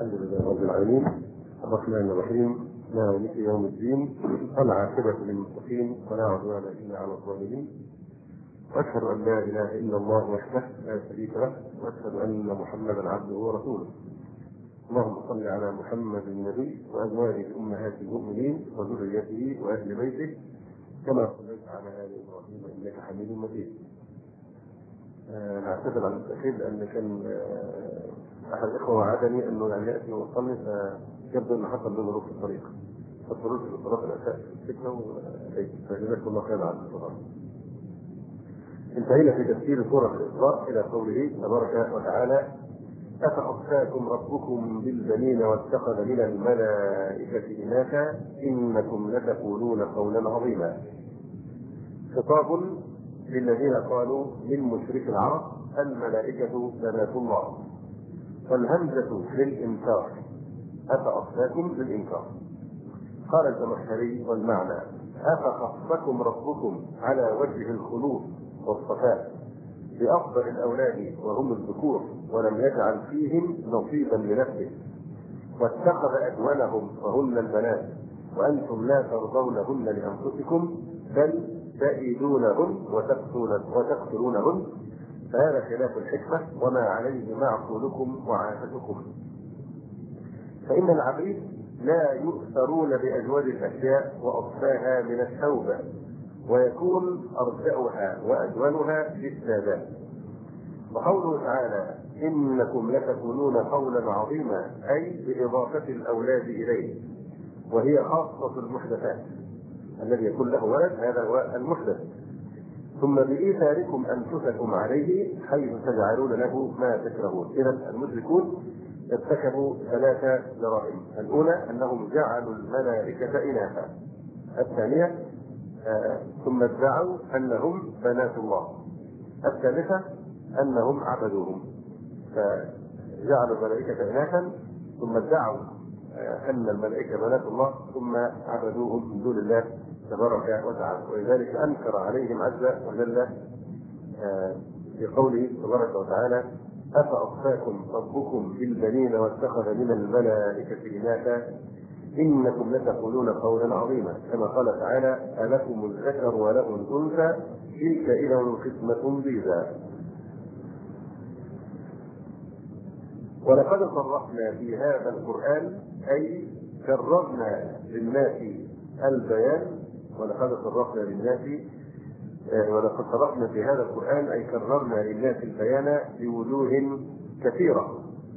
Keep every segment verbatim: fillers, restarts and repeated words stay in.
الحمد لله رب العالمين الرحمن الرحيم مالك يوم الدين العاقبة للمتقين ولا عدوان إلا على الظالمين، وأشهد أن لا إله إلا الله وحده لا شريك له، وأشهد أن محمدا عبده ورسوله. اللهم صل على محمد النبي وأزواجه أمهات المؤمنين وذريته وأهل بيته كما صليت على آل إبراهيم إنك حميد مجيد. نعتذر عن التأخير لأن كان أحد الإخوة وعدني أنه يعني يأتي ويصلي، فيبدو أنه حصل له ظروف في الطريق، فاضطررت لصلاة العشاء في السكنة، فجزاكم الله خيرا على الصلاة. انتهينا في تفسير سورة الإسراء إلى قوله تبارك وتعالى: أفأصفاكم ربكم بالبنين واتخذ من الملائكة إناثا إنكم لتقولون قولا عظيما. خطاب للذين قالوا من مشرك العرب الملائكة بنات الله، والهمزة للإنكار، أفأصفاكم للإنكار. قال الزمخشري: والمعنى أفخصكم ربكم على وجه الخلود والصفاء بأفضل الأولاد وهم الذكور ولم يجعل فيهم نصيبا لنفسه، واتخذ أدونهم وهن البنات وأنتم لا ترضونهن لأنفسكم بل تئدونهن وتقتلونهن، فهذا خلاف الحكمة وما عليه معقولكم وعادتكم. فإن العبيد لا يؤثرون بأجود الأشياء وأصفاها من التوبة، ويكون أرجأها وأجودها للسادات. وقوله تعالى: إنكم لتقولون قولا عظيما، أي بإضافة الأولاد إليه، وهي خاصة المحدثات، الذي يكون له ولد هذا هو المحدث. ثم بإيثاركم أنفسكم عليه حيث تجعلون له ما تكرهون. إذا المشركون ارتكبوا ثلاث جرائم: الأولى أنهم جعلوا الملائكة إناثا، الثانية آه ثم ادعوا أنهم بنات الله، الثالثة أنهم عبدوهم، فجعلوا الملائكة إناثا ثم ادعوا آه أن الملائكة بنات الله ثم عبدوهم من دون الله تبارك وتعالى. ولذلك أنكر عليهم عز وجل آه في قوله تبارك وتعالى: أفأصفاكم ربكم بالبنين واتخذ من الملائكة إناثا إنكم لتقولون قولا عظيما، كما قال تعالى: ألكم الذكر وله الأنثى تلك إذا قسمة ضيزى. ولقد صرفنا في هذا القرآن، أي كررنا للناس البيان، ولقد صرفنا للناس ولقد صرفنا في هذا القرآن أي كررنا للناس البيان بوجوه كثيرة،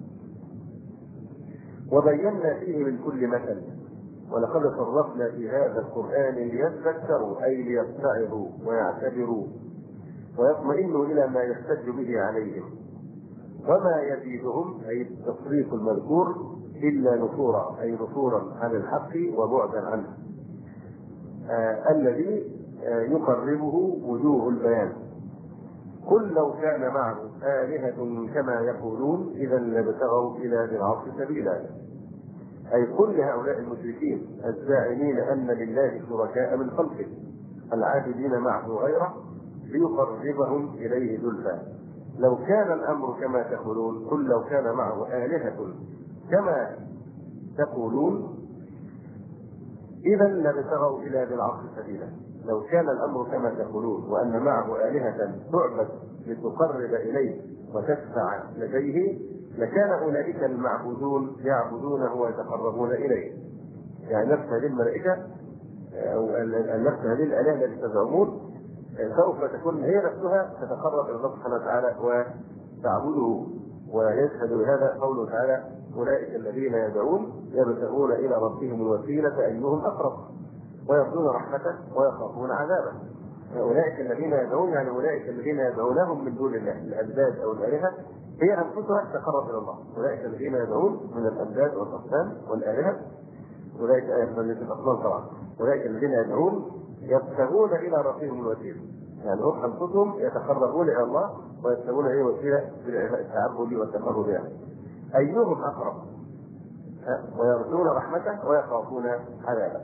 وبينا فيه من كل مثل. ولقد صرفنا في هذا القرآن ليذكروا أي ليتعظوا ويعتبروا ويطمئنوا إلى ما يحتج به عليهم، وما يزيدهم أي التصريف المذكور إلا نفورا، أي نفورا عن الحق وبعدا عنه، آه الذي آه يقربه وجوه البيان. قل لو كان معه آلهة كما يقولون إذا لابتغوا إلى ذي العرش سبيلا، أي قل لهؤلاء المشركين الزاعمين أن لله شركاء من خلقه العابدين معه غيره ليقربهم إليه زلفى، لو كان الأمر كما تقولون، قل لو كان معه آلهة كما تقولون إذا لابتغوا إلى ذي العرش سبيلا. لو كان الأمر كما تقولون وأن معه آلهة تعبد لتقرب إليه وتشفع لديه، لكان أولئك المعبودون يعبدونه ويتقربون إليه. يعني نفس هذه الملائكة أو نفس هذه الآلهة التي تزعمون سوف تكون هي نفسها تتقرب إلى الله سبحانه وتعالى وتعبده. ويشهد بهذا قوله تعالى: أولئك الذين يدعون يبتغون إلى ربهم الوسيلة أيهم أقرب ويرجون رحمته ويخافون عذابه. أولئك الذين يدعون يعني أولئك الذين يدعونهم من دون الله، الأنداد أو الآلهة هي أنفسها تقرب إلى الله. أولئك الذين يدعون من الأنداد والأصنام والآلهة، أولئك من الأصنام طبعا، أولئك الذين يدعون يبتغون إلى ربهم الوسيلة، يعني هم أنفسهم يتقربون إلى الله ويبتغون إليه وسيلة بالتعبد والتقرب إليه أيهم أقرب، ويرجون رحمته ويخافون عذابه.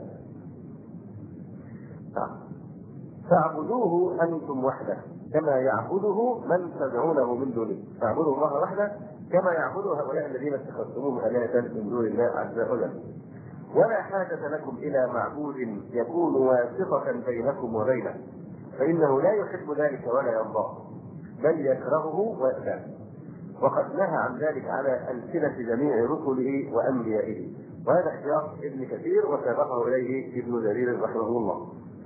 فاعبدوه أنتم وحده كما يعبده من تدعونه من دونه. فاعبدوا الله وحده كما يعبد هؤلاء الذين اتخذتموهم آلهة من دون الله عز وجل. ولا حاجة لكم إلى معبود يكون واسطة بينكم وبينه، فإنه لا يحب ذلك ولا يرضاه، بل يكرهه ويأباه. وقد نهى عن ذلك على ألسنة جميع رسله وأنبيائه. وهذا اختيار ابن كثير وسبقه إليه ابن جرير رحمه الله.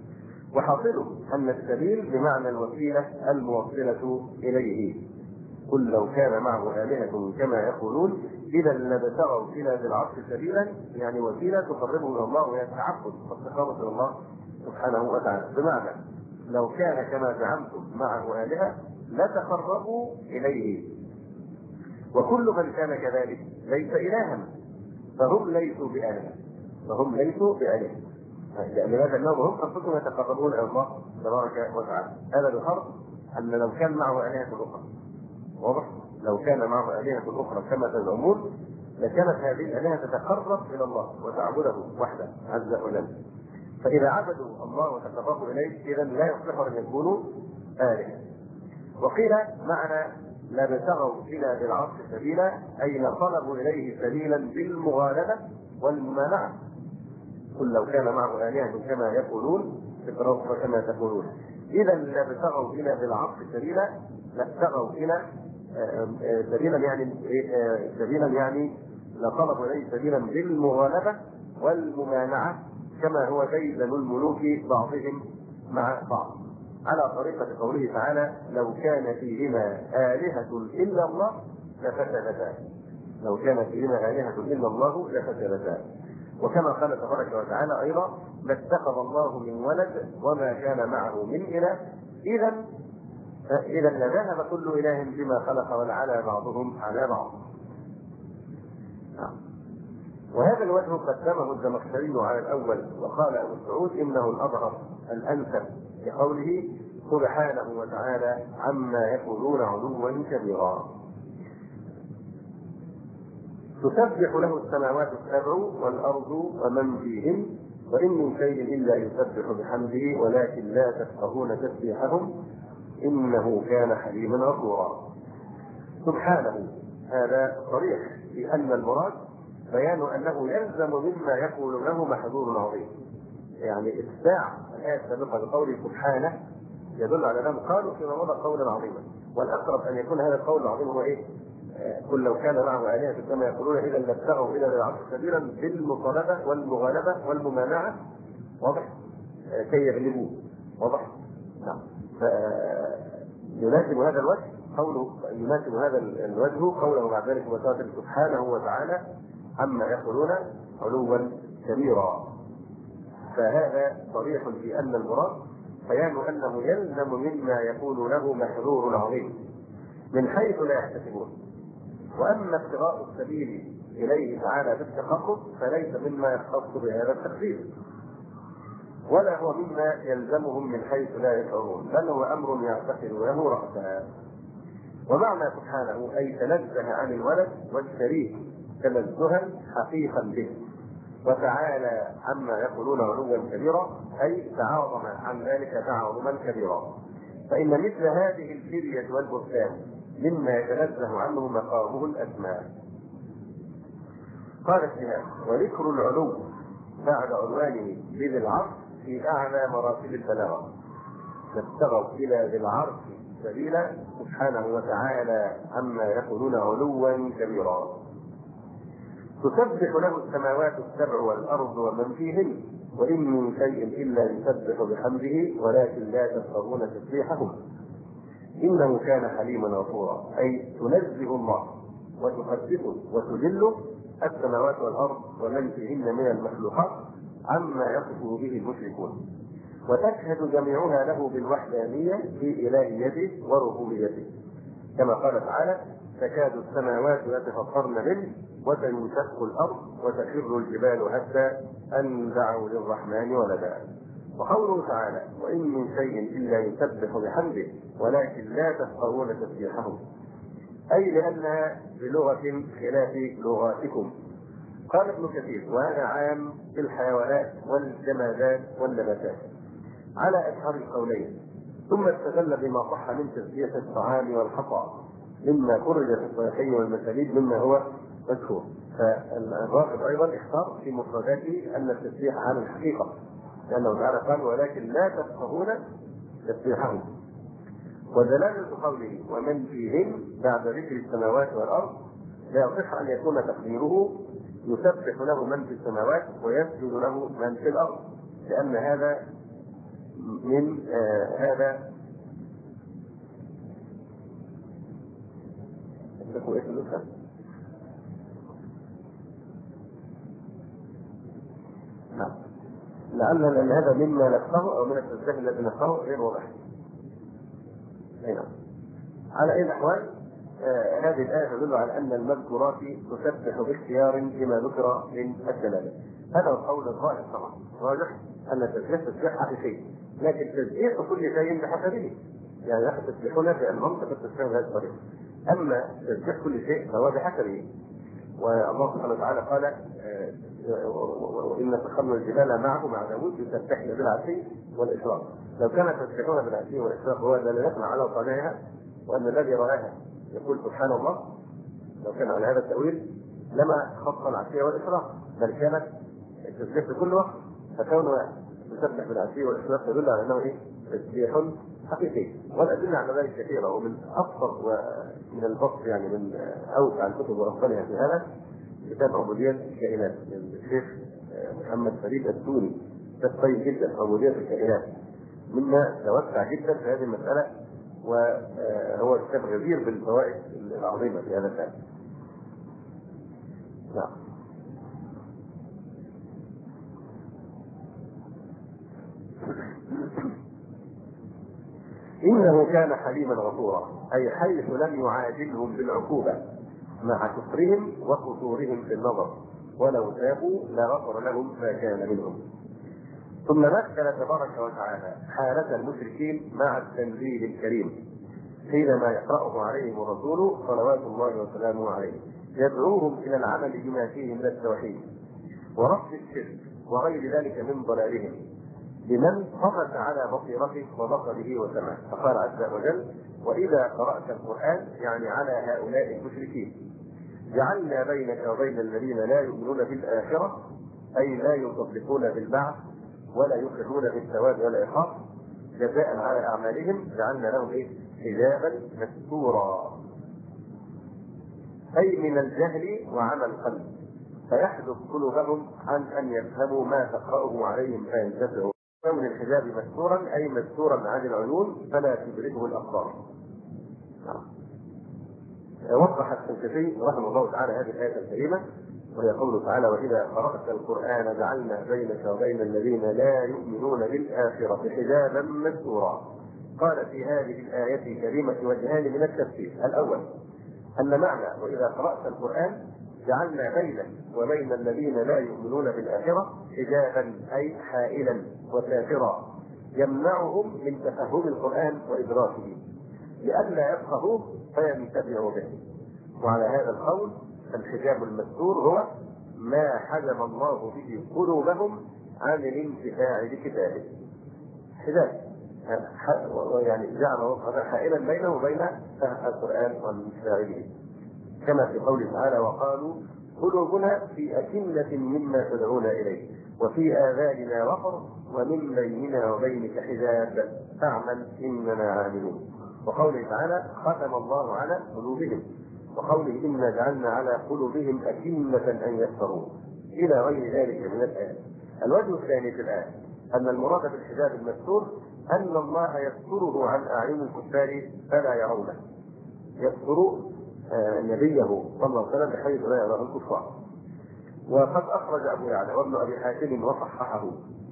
وحاصله أن السبيل بمعنى الوسيلة الموصلة إليه. قل لو كان معه آلهة كما يقولون إذا لابتغوا إلى ذي العرش سبيلا، يعني وسيلة تقربه إلى الله وهي التعبد والتقرب إلى الله سبحانه وتعالى. بمعنى لو كان كما زعمتم معه آلهة لتقربوا إليه. وكل من كان كذلك ليس إلها فهم ليسوا بآلهة، فهم ليسوا بآلهة. يعني هذا النوم هم أنفسهم يتقربون إلى الله تبارك وتعالى. هذا بفرض أن لو كان معه آلهة أخرى، واضح؟ لو كان معه آلهة أخرى كما تزعمون لكانت هذه الآلهة تتقرب إلى الله وتعبده وحده عز وجل. فإذا عبدوا الله وتقربوا إليه إذا لا يصلح أن يكونوا آلهة. وقيل معنى لابتغوا إلى ذي العرش سبيلا أي لطلبوا إليه سبيلا بالمغالبة والممانعة. قل لو كان معه آلهة كما يقولون كما تقولون إذا لابتغوا إلى ذي العرش سبيلا، لابتغوا إلى سبيلا يعني سبيلا يعني لطلبوا إليه سبيلا بالمغالبة والممانعة، كما هو ديدن الملوك بعضهم مع بعض، على طريقة قوله تعالى لو كان فيهما آلهة إلا الله لفسدتا. لو كان فيهما آلهة إلا الله لفسدتا. وكما قال تبارك وتعالى أيضا لاتخذ الله من ولد وما كان معه من إله إذا إذا لذهب كل إله بما خلق ولعلى بعضهم على بعض. وهذا الوجه قدمه الزمخشري على الأول، وقال أبو سعود إنه الأظهر الأنسب بقوله سبحانه وتعالى عما يقولون علوا كبيرا. تسبح له السماوات السبع والأرض ومن فيهن وإن من شيء إلا يسبح بحمده ولكن لا تفقهون تسبيحهم إنه كان حليما غفورا. سبحانه هذا صريح في أن المراد بيان أنه يلزم مما يقول له محذور عظيم. يعني اتباع الآية السابقة بقوله سبحانه يدل على أنهم قالوا فيما مضى قولا عظيما، والأقرب أن يكون هذا القول العظيم هو إيه؟ قل لو كان معه آلهة كما يقولون إذا لابتغوا إلى ذي العرش سبيلا بالمطالبة والمغالبة والممانعة، واضح؟ كي يغلبوه، واضح؟ نعم. يناسب هذا الوجه قوله يناسب هذا الوجه قوله بعد ذلك وتعالى سبحانه وتعالى عما يقولون علوا كبيرا. فهذا صريح في أن المراد بيان أنه يلزم مما يقول له محذور عظيم من حيث لا يحتسبون. وأما ابتغاء السبيل إليه تعالى بالتقرب فليس مما يختص بهذا التخفيف، ولا هو مما يلزمهم من حيث لا يشعرون، بل هو أمر يعتقد له رأسا. ومعنى سبحانه أي تنزه عن الولد والشريك تنزها حقيقا به، وتعالى عما يقولون علوا كبيرا أي تعاظم عن ذلك تعاظما كبيرا. فإن مثل هذه الفرية والبهتان مما يتنزه عنه مقامه الأسماء. قال الشهاب وذكر العلو بعد عنوانه بذي العرش في أعلى مراتب البلاغة. فابتغوا إلى ذي العرش سبيلا سبحانه وتعالى عما يقولون علوا كبيرا. تسبح له السماوات السبع والأرض ومن فيهن وإن من شيء إلا يسبح بحمده ولكن لا تفقهون تسبيحهم إنه كان حليما غفورا. أي تنزه الله وتقدسه وتجله السماوات والأرض ومن فيهن من المخلوقات عما يصفه به المشركون، وتشهد جميعها له بالوحدانية في إلهيته وربوبيته، كما قال تعالى تكاد السماوات يتفطرن منه وتنشق الأرض وتخر الجبال هدا أن دعوا للرحمن ولدا. وقوله تعالى وإن من شيء إلا يسبح بحمده ولكن لا تفقهون تسبيحهم أي لأنها بلغة خلاف لغاتكم. قال ابن كثير وهذا عام في الحيوانات والجمادات والنباتات على أشهر القولين، ثم استدل بما صح من تسبيح الطعام والحصى مما خرج في الصحيحين والمسانيد مما هو مشهور. فالرافض ايضا اختار في مفرداته ان التسبيح على الحقيقه، لانه تعالى قال ولكن لا تفقهون تسبيحهم. ودلاله قوله ومن فيهن بعد ذكر السماوات والارض لا يصح ان يكون تقديره يسبح له من في السماوات ويسجد له من في الارض، لان هذا من آه هذا نعم لعل لان هذا مما نفسه او من التسبيح الذي نفسه غير واضح. نعم. على اي الاحوال آه هذه الايه تدل على ان المذكورات تسبح باختيار لما ذكر من الدلاله. هذا القول الظاهر طبعا راجح ان التسبيح تسبيح حقيقي، لكن تسبيح كل شيء بحسبه، يعني نحن تسبحون في المنطق التسبيح بهذه الطريقه، اما تسبيح كل شيء فهو بحسبه. والله سبحانه وتعالى قال آه وإن سخرنا الجبال معه مع داوود يسبحن بالعشي والإشراق. لو كانت تسبحون بالعشي والإشراق هو دلالتنا على صانعها وأن الذي رآها يقول سبحان الله، لو كان على هذا التأويل لما خص العشي والإشراق، بل كانت التسبيح في كل وقت. فكونه يسبح بالعشي والإشراق يدل على أنه إيه؟ تسبيح حقيقي. والأدلة على ذلك كثيرة، ومن أبسط ومن البسط يعني من أوسع الكتب وأفضلها في هذا كتاب عبودية الكائنات للشيخ محمد فريد التوني، كتاب طيب جدا عبودية الكائنات، مما توسع جدا في هذه المسألة، وهو كتاب غزير بالفوائد العظيمة في هذا الباب. نعم. إنه كان حليما غفورا، أي حيث لم يعاجلهم بالعقوبة مع كفرهم وقصورهم في النظر، ولو تابوا لغفر لهم ما كان منهم. ثم مثل تبارك وتعالى حالة المشركين مع التنزيل الكريم حينما يقرأه عليهم الرسول صلوات الله وسلامه عليه، يدعوهم إلى العمل بما فيه من التوحيد ورفض الشرك وغير ذلك من ضلالهم لمن صمت على بصيرته وبصره وسمعه. فقال عز وجل وإذا قرأت القرآن يعني على هؤلاء المشركين جعلنا بينك وبين الذين لا يؤمنون بالآخرة، أي لا يصدقون بالبعث ولا يؤمنون بالثواب والعقاب جزاء على أعمالهم، جعلنا لهم إيه؟ حجابا مستورا، أي من الجهل وعمى القلب، فيحجب قلوبهم عن أن يفهموا ما تقرأه عليهم فينتفعوا. كون الحجاب مستورا أي مستورا عن العيون فلا تدركه الأبصار. وضح الشنقيطي رحمه الله تعالى هذه الآية الكريمة، وهي قوله تعالى وإذا قرأت القرآن جعلنا بينك وبين الذين لا يؤمنون بالآخرة حجابا مستورا. قال في هذه الآية الكريمة وجهان من التفسير. الأول أن معنى وإذا قرأت القرآن جعلنا بينك وبين الذين لا يؤمنون بالآخرة حجابا أي حائلا وساترا يمنعهم من تفهم القرآن وإدراكه لئلا يفقهوه فينتفعوا به. وعلى هذا القول الحجاب المستور هو ما حجب الله به قلوبهم عن الانتفاع بكتابه. حجاب يعني جعل الله حائلا بينه وبين فهم القرآن والانتفاع به، كما في قوله تعالى وقالوا قلوبنا في أكنة مما تدعون إليه وفي آذاننا وقر ومن بيننا وبينك حجاب فاعمل إننا عاملون. وقوله تعالى ختم الله على قلوبهم، وقوله إنا جعلنا على قلوبهم أكنة أن يفقهوا إلى غير ذلك من الآيات. الوجه الثاني في الآية أن المراد بالحجاب المستور أن الله يستره عن أعين الكفار فلا يرونه، يستر نبيه صلى الله عليه وسلم بحيث لا يراه الكفار. وقد أخرج أبو يعلى وابن أبي حاتم وصححه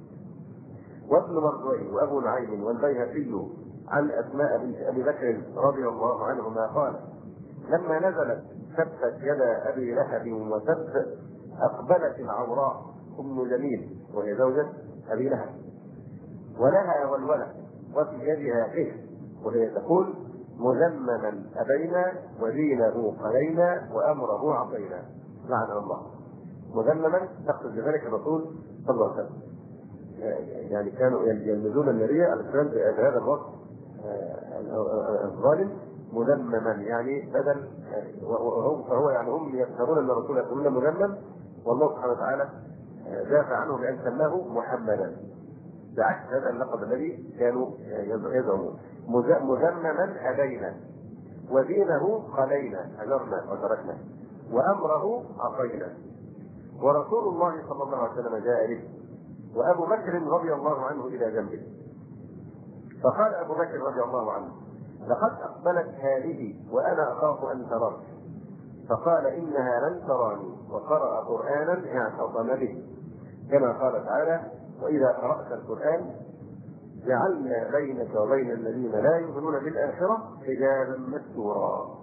وابن مردويه وأبو نعيم والبيهقي عن أسماء بنت أبي بكر رضي الله عنهما قال لما نزلت سبت يد أبي لهب وسب أقبلت العوراء أم جميل وهي زوجة أبي لهب ولها والولد وفي يدها إيه وهي تقول مذمما أبينا ودينه قلينا وأمره عصينا لعن الله. مذمما تقصد بذلك الرسول صلى الله عليه وسلم، يعني كانوا يلمزون النبي عليه السلام بهذا الوصف الظالم مذمما، يعني بدل وهو فهو يعني هم يفترون ان الرسول يقولون مذمم، والله سبحانه وتعالى دافع عنه بان سماه محمدا بعكس هذا اللقب الذي كانوا يزعمون. مذمما هدينا ودينه خلينا هجرنا وتركنا وامره عصينا. ورسول الله صلى الله عليه وسلم جاء به وابو بكر رضي الله عنه الى جنبه، فقال ابو بكر رضي الله عنه: لقد اقبلت هذه وانا اخاف ان تراك. فقال: انها لن تراني، وقرأ قرآنا اعتصم به، كما قال تعالى: واذا قرأت القرآن جعلنا بينك وبين الذين لا يؤمنون بالآخرة حجابا مستورا.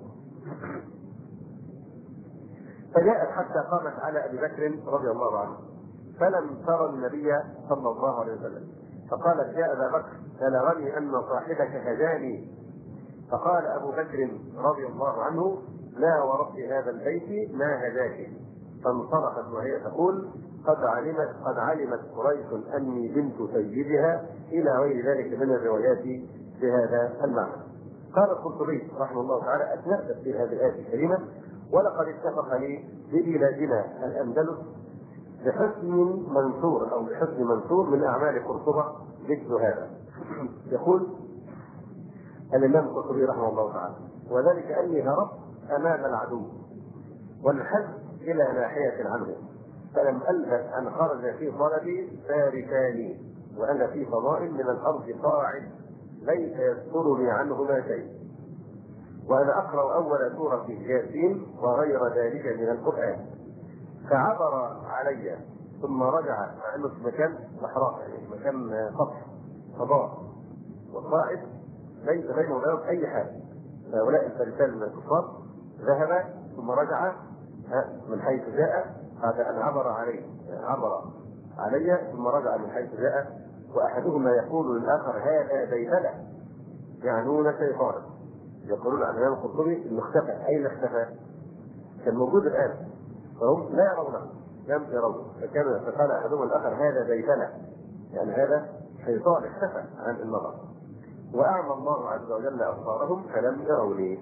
فجاءت حتى قامت على ابي بكر رضي الله عنه، فلم ترى النبي صلى الله عليه وسلم، فقالت: يا ابا بكر بلغني ان صاحبك هداني. فقال ابو بكر رضي الله عنه: لا ورب هذا البيت ما هداك. فانصرفت وهي تقول: قد علمت قد علمت قريش اني بنت سيدها، الى غير ذلك من الروايات بهذا المعنى. قال القرطبي رحمه الله تعالى: اتنبأ في هذه الايه الكريمه: ولقد اتفق لي ببلادنا الاندلس بحسن منصور او بحسن منصور من اعمال قرطبه مثل هذا. يقول الامام القرطبي رحمه الله تعالى: وذلك اني هربت امام العدو وانحدت الى ناحيه عنه، فلم البث ان خرج في طلبي فارساني، وانا في فضاء من الارض قاعد ليس يسترني عنهما شيء، وانا اقرا اول سوره ياسين وغير ذلك من القران. فعبر علي ثم رجع، مع انه في مكان صحراء يعني مكان سطح فضاء والقائد ليس بينه وبينهم اي حاجه. هؤلاء الفارسان من الكفار ذهب ثم رجع من حيث جاء بعد ان عبر عليه عبر علي ثم رجع من حيث جاء، واحدهما يقول للاخر: هذا بيتنا، يعنون شيطانا. يقولون عن الامام القرطبي انه اختفى. اين اختفى؟ كان موجود الان فهم لا يرونه، لم يروه، فكان فقال احدهما الاخر: هذا بيتنا، يعني هذا شيطان اختفى عن النظر. واعمى الله عز وجل ابصارهم فلم يروني.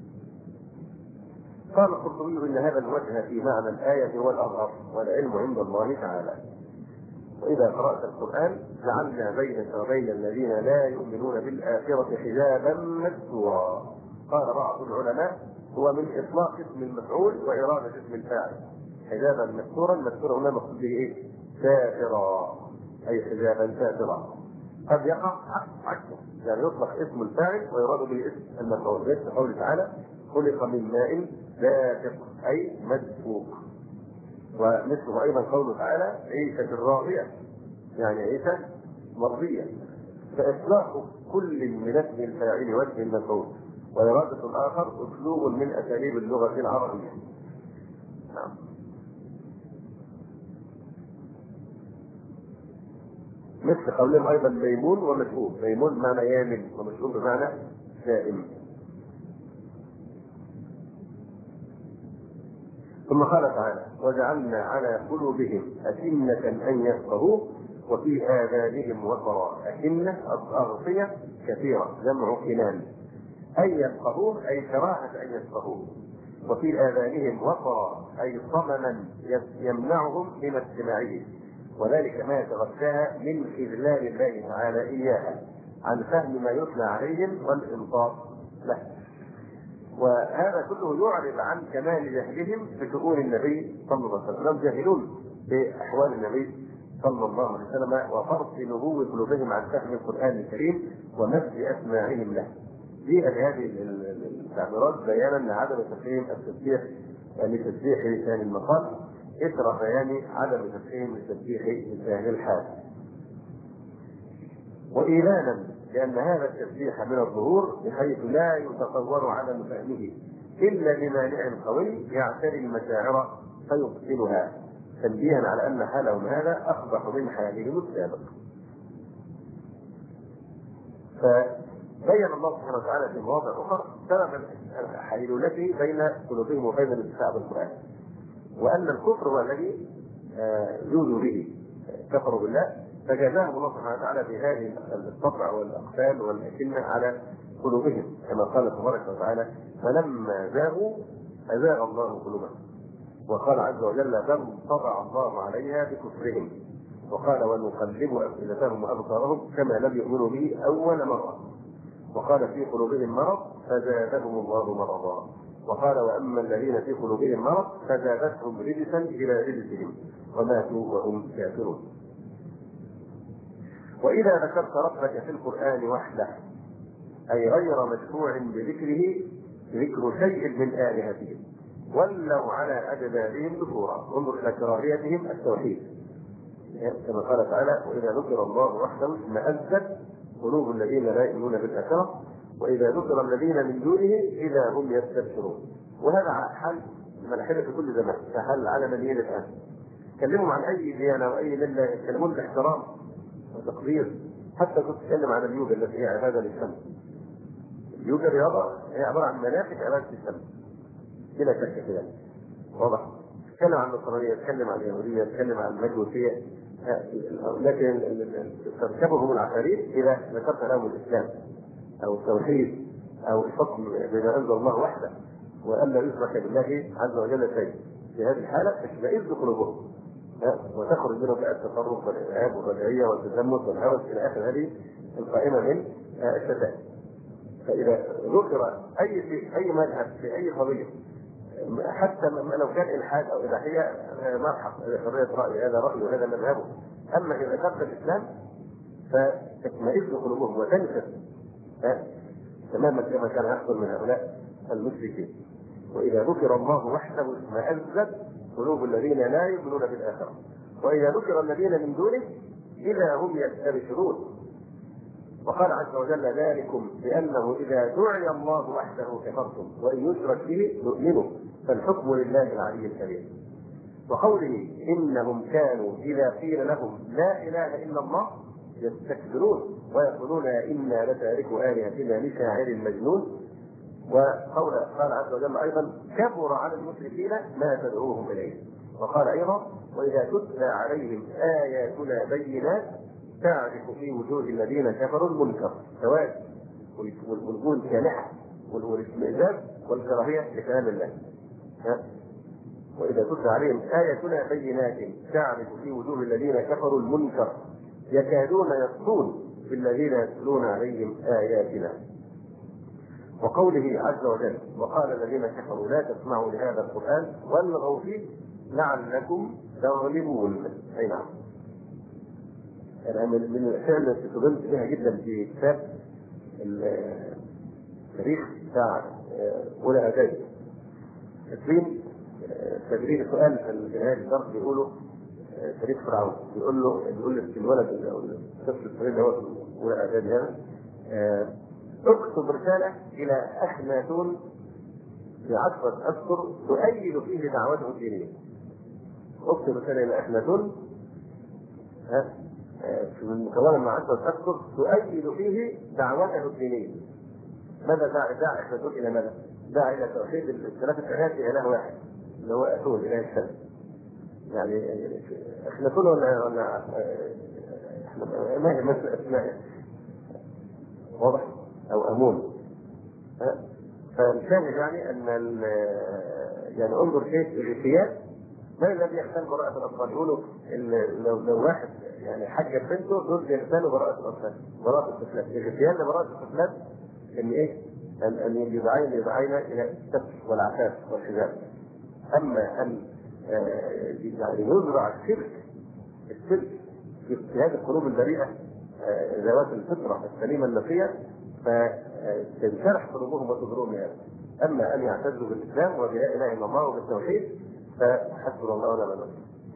قال القرطبي: ان هذا الوجه في معنى الايه هو الاظهر، والعلم عند الله تعالى. واذا قرات القران جعلنا بينك وبين الذين لا يؤمنون بالاخره حجابا مستورا. قال بعض العلماء: هو من اطلاق اسم المفعول واراده اسم الفاعل. حجابا مستورا، مستورا هنا مقصود به ايه؟ ساترا، اي حجابا ساترا. قد يقع عكسه، يعني يطلق اسم الفاعل ويراد به اسم المفعول، مثل قوله تعالى: خلق من ماء دافق، اي مدفوق. ومثله ايضا قوله تعالى: عيشة راضية، يعني عيشة مرضية. فاطلاق كل من اسم الفاعل واسم المفعول وإرادة الآخر أسلوب من أساليب اللغة العربية. نعم. مثل قولهم أيضا ميمون ومشؤوم. ميمون بمعنى يامن، ومشؤوم بمعنى سائم. ثم قال تعالى: وجعلنا على قلوبهم أكنة أن يفقهوه وفي آذانهم وقرا. أكنة أغطية كثيرة، جمع كنان، أي يفقهوه أي كراهة أن يفقهوه. وفي آذانهم وقرا أي صمما يمنعهم من استماعه، وذلك ما يتغشاها من إذلال الله تعالى إياها عن فهم ما يتلى عليهم والإنصات له. وهذا كله يعرض عن كمال جهلهم بشؤون النبي صلى الله عليه وسلم، جاهلون بأحوال النبي صلى الله عليه وسلم وفرط نبوة قلوبهم عن فهم القرآن الكريم ومد أسماعهم له. دي هذه التعبيرات بيانا لعدم تفهيم التسبيح لتسبيح لسان المقال اثر بيان عدم تفهيم لتسبيح لسان الحال. وإيمانا لأن هذا التسبيح من الظهور بحيث لا يتصور عدم فهمه إلا بمانع قوي يعتري المشاعر فيبطلها، تنبيها على أن حالهم هذا أقبح من حالهم السابق. فبين الله سبحانه وتعالى في مواضع أخرى سبب الحيلولة بين قلوبهم وبين الانتفاع بالقرآن، وأن الكفر هو الذي جودوا به، كفروا بالله، فجازاهم الله سبحانه وتعالى بهذه الطبع والأقفال والأكنة على قلوبهم كما قال تبارك وتعالى فلما زاغوا أزاغ الله قلوبهم. وقال عز وجل بل طبع الله عليها بكفرهم. وقال ونقلب أفئدتهم وأبصارهم كما لم يؤمنوا به أول مرة. وقال في قلوبهم مرض فزادهم الله مرضا. وقال وأما الذين في قلوبهم مرض فزادتهم رجسا إلى رجسهم وماتوا وهم كافرون. وإذا ذكرت ربك في القرآن وحده أي غير مشروع بذكره ذكر شيء من آلهتهم ولوا على أدبارهم نفورا. انظر إلى كراهيتهم التوحيد كما قال تعالى وإذا ذكر الله وحده اشمأزت قلوب الذين لا يؤمنون بالآخرة وإذا ذكر الذين من دونه إذا هم يستبشرون. وهذا حل ملحدة في كل زمان كحل على مدينة الآن. كلموا عن أي ديانة وأي ملة يتكلمون باحترام وتقدير. حتى كنت أتكلم عن اليوجا التي هي عبادة للشمس. اليوجا رياضة هي عبارة عن منافذ عبادة الشمس بلا شك في ذلك. واضح؟ تكلم عن النصرانية، تكلم عن اليهودية، تكلم عن المجوسية، لكن تركبهم العفاريت إذا ذكرت لهم الإسلام أو التوحيد أو الحكم بما أنزل الله وحده وألا يشرك بالله عز وجل شيء. في هذه الحالة تشمئز قلوبهم وتخرج منهم بقى التطرف والإرهاب والرجعية والتزمت والهوس إلى آخر هذه القائمة من الشتات. فإذا ذكر أي في أي مذهب في أي قضية حتى لو كان إلحاد أو إباحية مرحب حرية رأي هذا رأيه وهذا مذهبه. أما إذا ذكر الإسلام فتشمئز قلوبهم وتنكر تماما كما كان يحصل من هؤلاء المشركين. وإذا ذكر الله وحده اشمأزت قلوب الذين لا يؤمنون بالآخرة وإذا ذكر الذين من دونه إذا هم يستبشرون. وقال عز وجل ذلكم بأنه إذا دعي الله وحده كفرتم وإن يشرك به تؤمنوا فالحكم لله العلي الكبير. وقوله إنهم كانوا إذا قيل لهم لا إله إلا الله يستكبرون ويقولون إنا لتاركوا آلهتنا لشاعر مجنون. وقول قال عز وجل أيضا كبر على المشركين ما تدعوهم إليه. وقال أيضا وإذا تتلى عليهم آياتنا بينات تعرف في وجوه الذين كفروا المنكر سواد والوجوه الكالحة والاشمئزاز والكراهية لكلام الله. وإذا تتلى عليهم آياتنا بينات تعرف في وجوه الذين كفروا المنكر يكادون يسطون بالذين يتلون عليهم آياتنا. وقوله عز وجل وقال الذين كفروا لا تسمعوا لهذا القرآن والغوا فيه لعلكم تغلبون. أي نعم. من الأشياء التي تضمت بها جدا في كتاب التاريخ بتاع أولى أعدادي تدريب تدريب سؤال في هذا الدرس بيقولوا تاريخ فرعون بيقول له بيقول للولد الطفل الصغير اللي هو في أولى أعدادي هذا اكتب رسالة إلى أخناتون في عشرة أشهر تؤيد فيه دعوته الدينية. اكتب رسالة إلى أخناتون في المكونة من عشرة أشهر تؤيد فيه دعوته الدينية. ماذا دعا دعا أخناتون إلى ماذا؟ دعا إلى توحيد الثلاثة آلهة إله واحد اللي هو أتون إله الشمس. يعني أخناتون ولا ولا ما هي مثل أسماء واضح أو أمون. فالشاهد يعني أن يعني انظر كيف الغثيان ما الذي يحتاج براءة الأطفال. يقولوا لو لو واحد يعني حجب بنته دول يحتاجوا براءة الأطفال براءة الطفلات. الغثيان لبراءة الطفلات إن إيه؟ أن أن يدعين يدعين إلى الستر والعفاف والحجاب. أما أن يعني يزرع الشرك الشرك في هذه القلوب البريئة ذوات الفطرة السليمة النقية فتنشرح قلوبهم وتضرهم هذا. أما أن يعتزوا بالإسلام وبلا إله إلا الله وبالتوحيد فحسبنا الله ونعم الوكيل.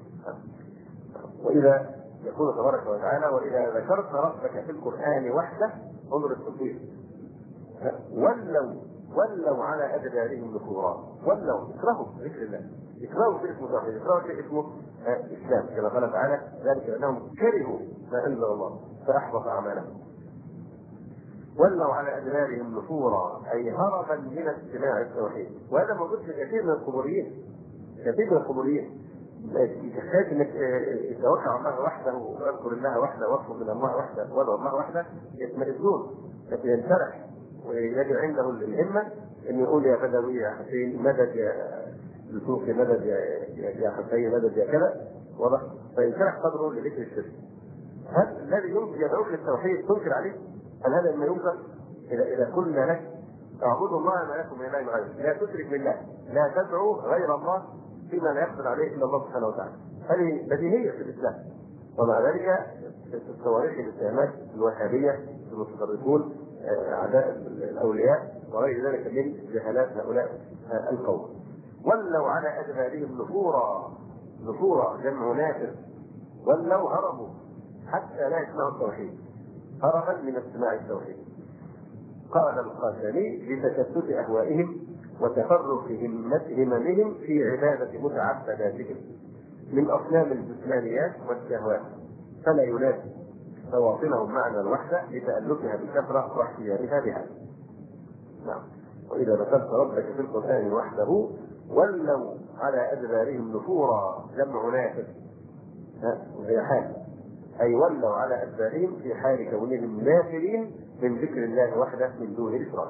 وإذا يقول تبارك وتعالى وإذا ذكرت ربك في القرآن وحده انظر التفصيل ولوا ولوا على أدبارهم نفورا. ولوا يكرهوا ذكر الله يكرهوا في اسمه توحيد يكرهوا في اسمه الإسلام كما قال تعالى ذلك لأنهم كرهوا ما أنزل الله فأحبط أعمالهم. ولوا على أدبارهم نفورا أي هربا من اتباع التوحيد. وهذا موجود في كثير من القبوريين كثير من القبوريين تخاف انك توكل على الله وحده واذكر الله وحده واطلب من الله وحده وادعو الله وحده يطمئنون لكن ينشرح ويجب عنده الهمه ان يقول يا بدوي يا حسين مدد يا لسوقي مدد يا يا حسين مدد يا كذا، واضح؟ فينشرح صدره لذكر الشرك. هل الذي يدعوك للتوحيد تنكر عليه؟ هل هذا ما ينكر؟ اذا اذا قلنا لك اعبدوا الله ما لكم من اله غيره، لا تشرك بالله، لا تدعو غير الله فيما لا يقدر عليه الا الله سبحانه وتعالى. هذه بديهيه في الاسلام. ومع ذلك في الصواريخ الاتهامات الوهابيه المتطرفون اعداء الاولياء وغير ذلك من جهالات هؤلاء القوم. ولوا على ادبارهم نفورا، نفورا جمع نافر، ولوا هربوا حتى لا يسمعوا التوحيد، هربا من استماع التوحيد. قال القاسمي لتشتت اهوائهم وتفرق هممهم في عباده متعبداتهم من اصنام الجسمانيات والشهوات، فلا ينافي فواطنهم معنى الوحده لتالفها بالكثره واحتيالها بها. نعم. واذا ذكرت ربك في القران وحده ولوا على ادبارهم نفورا جمع نافر، وهي حال اي ولوا على ادبارهم في حال كونهم نافرين من ذكر الله وحده من دون اشراك.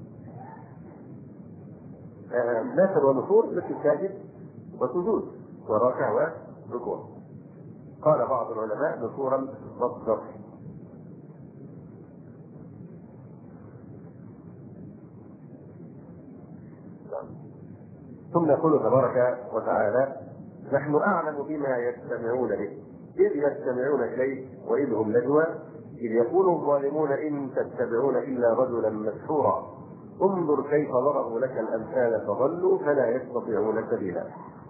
نافر ونفور مثل ساجد وسجود وراكع وركوع. قال بعض العلماء نفورا مصدر. ثم يقول تبارك وتعالى نحن اعلم بما يستمعون به اذ يستمعون اليه واذ هم نجوى اذ يقول الظالمون ان تتبعون الا رجلا مسحورا انظر كيف ضربوا لك الامثال فضلوا فلا يستطيعون سبيلا.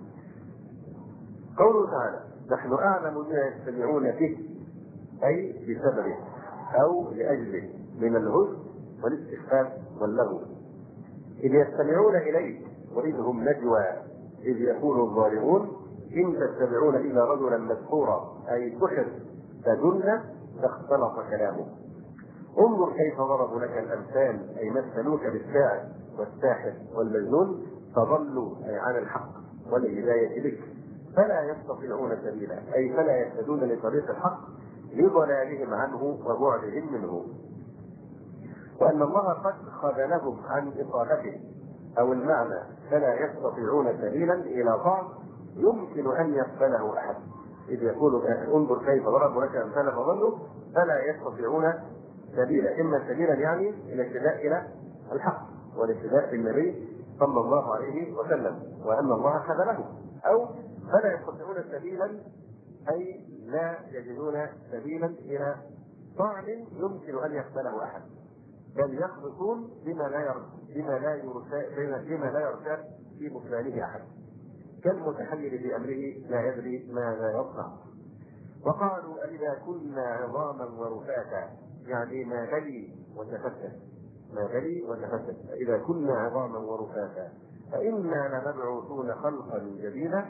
قوله تعالى نحن اعلم بما يستمعون به اي بسببه او لاجله من الهزء والاستخفاف واللغو. اذ يستمعون اليه واذ هم نجوى اذ يقول الظالمون ان تتبعون الا رجلا مسحورا اي سحر فجن فاختلط كلامه. انظر كيف ضربوا لك الامثال اي مثلوك بالشاعر والساحر والمجنون فضلوا اي عن الحق والهدايه بك فلا يستطيعون سبيلا اي فلا يهتدون لطريق الحق لضلالهم عنه وبعدهم منه. وان الله قد خذلهم عن اصابته او المعنى فلا يستطيعون سبيلا الى بعض يمكن ان يقبله احد. اذ يقول انظر كيف ضربوا لك امثال فضلوا فلا يستطيعون سبيلا، اما سبيلا يعني الاهتداء الى الحق والاهتداء بالنبي صلى الله عليه وسلم وان الله خذله، او فلا يستطيعون سبيلا اي لا يجدون سبيلا الى طعن يمكن ان يقبله احد، بل يخلصون بما لا يرجى بما لا يرجى بما لا يرجى في بطلانه احد، كالمتحير في امره لا يدري ماذا يصنع. وقالوا أإذا كنا عظاما ورفاتا يعني ما بلي وتفتت ما بلي وتفتت إذا كنا عظاما ورفاتا فإنا لمبعوثون خلقا جديدا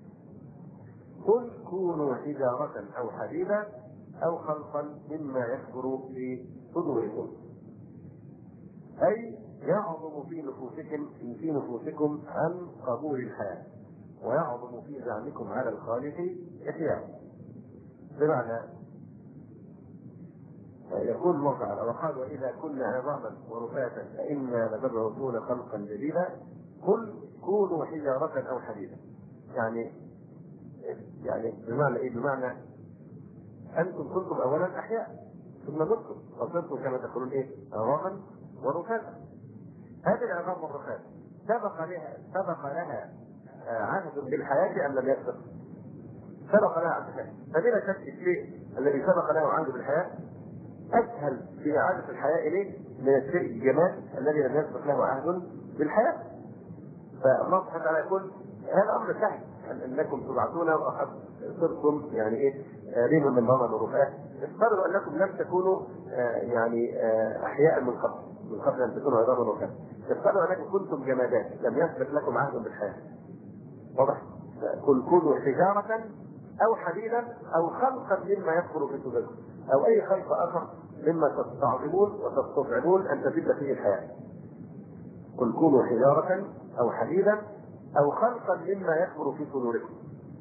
قل كونوا حجارة أو حديدا أو خلقا مما يكبر في صدوركم أي يعظم في نفوسكم في نفوسكم عن قبول الحياة ويعظم في زعمكم على الخالق إحياء. بمعنى يقول الله تعالى وقال وإذا كنا عظاما ورفاتا فإنا لمبعوثون خلقا جديدا قل كونوا حجارة أو حديدا. يعني يعني بمعنى إيه؟ بمعنى أنتم كنتم أولا أحياء ثم متم وصرتم كما تقولون إيه عظاما ورفاتا. هذه العظام والرفات سبق لها سبق لها عهد بالحياة أم لم يسبق؟ سبق لها عهد بالحياة، فبلا شك الشيء الذي سبق له عهد بالحياة أسهل في إعادة الحياة إليه من الشيء الجماد الذي لم يسبق له عهد بالحياة. فالله سبحانه وتعالى يقول هذا أمر سهل أنكم تبعثون وقد صرتم يعني إيه ريم من ضمن ورفاة، افترضوا أنكم لم تكونوا يعني أحياء من قبل من قبل أن تكونوا عظاما ورفاة، افترضوا أنكم كنتم جمادات لم يسبق لكم عهد بالحياة. واضح؟ قل كونوا حجارة أو حديدا أو خلقا مما يكبر في صدوركم أو أي خلق آخر مما تستعظمون وتستصعبون أن تزيد فيه الحياة. قل كونوا حجارة أو حديدا أو خلقا مما يكبر في صدوركم.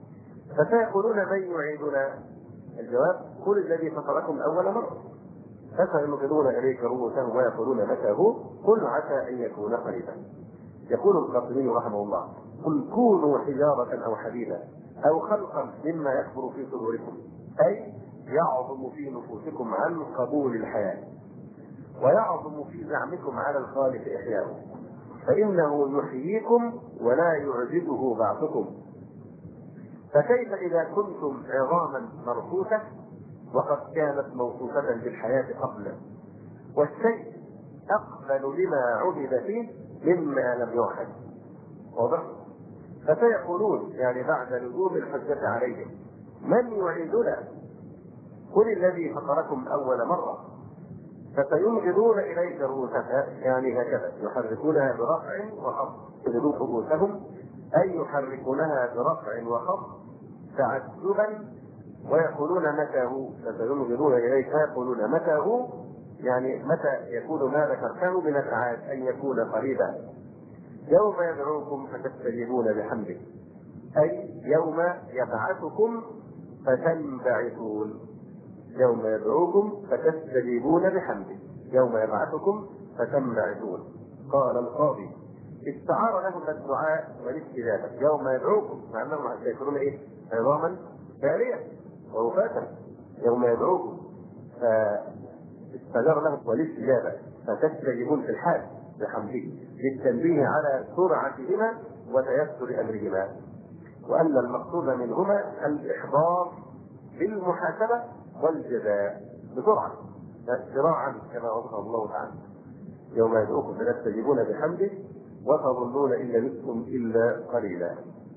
فسيقولون من يعيدنا؟ الجواب قل الذي فطركم أول مرة فسينغضون إليك رؤوسهم ويقولون متى هو قل عسى أن يكون قريبا. يقول القاسمي رحمه الله: قل كونوا حجارة أو حديدا أو خلقا مما يكبر في صدوركم، أي يعظم في نفوسكم عن قبول الحياة ويعظم في زعمكم على الخالق إحياؤه، فإنه يحييكم ولا يعجزه بعثكم. فكيف إذا كنتم عظاما مرصوصة وقد كانت موصوفة بالحياة قبل، والشيء أقبل لما عبد فيه مما لم يعهد. واضح؟ فسيقولون يعني بعد لزوم الحجة عليهم: من يعيدنا؟ قل الذي فطركم أول مرة. فسينغضون إليك رؤوسها، يعني هكذا يحركونها برفع وخفض، ينغضون رؤوسهم أي يحركونها برفع وخفض تعجبا ويقولون متى هو. فسينغضون إليك يقولون متى هو، يعني متى يكون ما ذكرته من الساعات أن يكون قريبا. يوم يدعوكم فتستجيبون بحمده، أي يوم يبعثكم فتنبعثون. يوم يدعوكم فتستجيبون بحمده، يوم يبعثكم فتنبعثون. قال القاضي: استعار لهم الدعاء والاستجابة يوم يدعوكم، مع أنهم سيكونون إيه؟ عظاما بالية ورفاتا. يوم يدعوكم فاستجار لهم والاستجابة فتستجيبون في الحال بحمده، للتنبيه على سرعتهما وتيسر أمرهما، وأن المقصود منهما الإحضار بالمحاسبة والجزاء بسرعة سراعا كما وصف الله تعالى: يوم يدعوكم فتستجيبون بحمده وتظنون إن لبثتم إلا قليلا.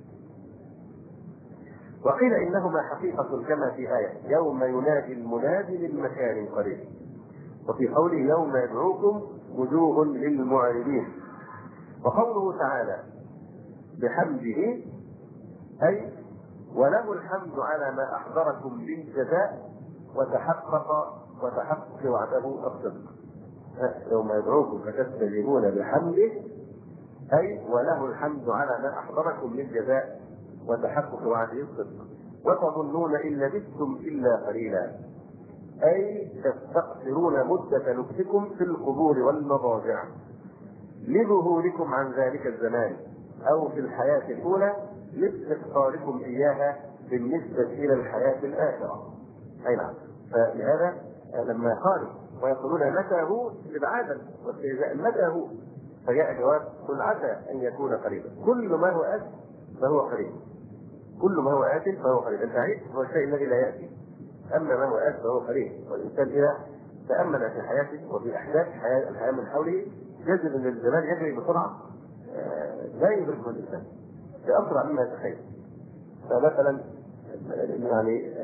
وقيل إنهما حقيقة كما في آية: يوم ينادي المنادي من مكان قريب، وفي قوله يوم يدعوكم وجوه للمعرضين. وقوله تعالى بحمده أي وله الحمد على ما أحضركم بالجزاء وتحقق وتحقق وعده الصدق. يوم يدعوكم فتستجيبون بحمده أي وله الحمد على ما أحضركم بالجزاء وتحقق وعده الصدق، وتظنون إن لبثتم إلا قليلا، أي تستقصرون مدة لبثكم في القبور والمضاجع لظهوركم عن ذلك الزمان، أو في الحياة الأولى لاستقصاركم إياها بالنسبة إلى الحياة الآخرة. أي نعم. فلهذا لما قالوا ويقولون متى هو استبعادا واستهزاء متى هو، فجاء جواب: قل عسى أن يكون قريبا. كل ما هو آت فهو قريب، كل ما هو آت فهو قريب. البعيد هو الشيء الذي لا يأتي، أما ما هو آت فهو قريب. والإنسان إذا تأمل في حياته وفي أحداث حياة الحياة من حوله يجد أن الزمان يجري بسرعة لا يدركه الإنسان، بأسرع مما يتخيل. فمثلا يعني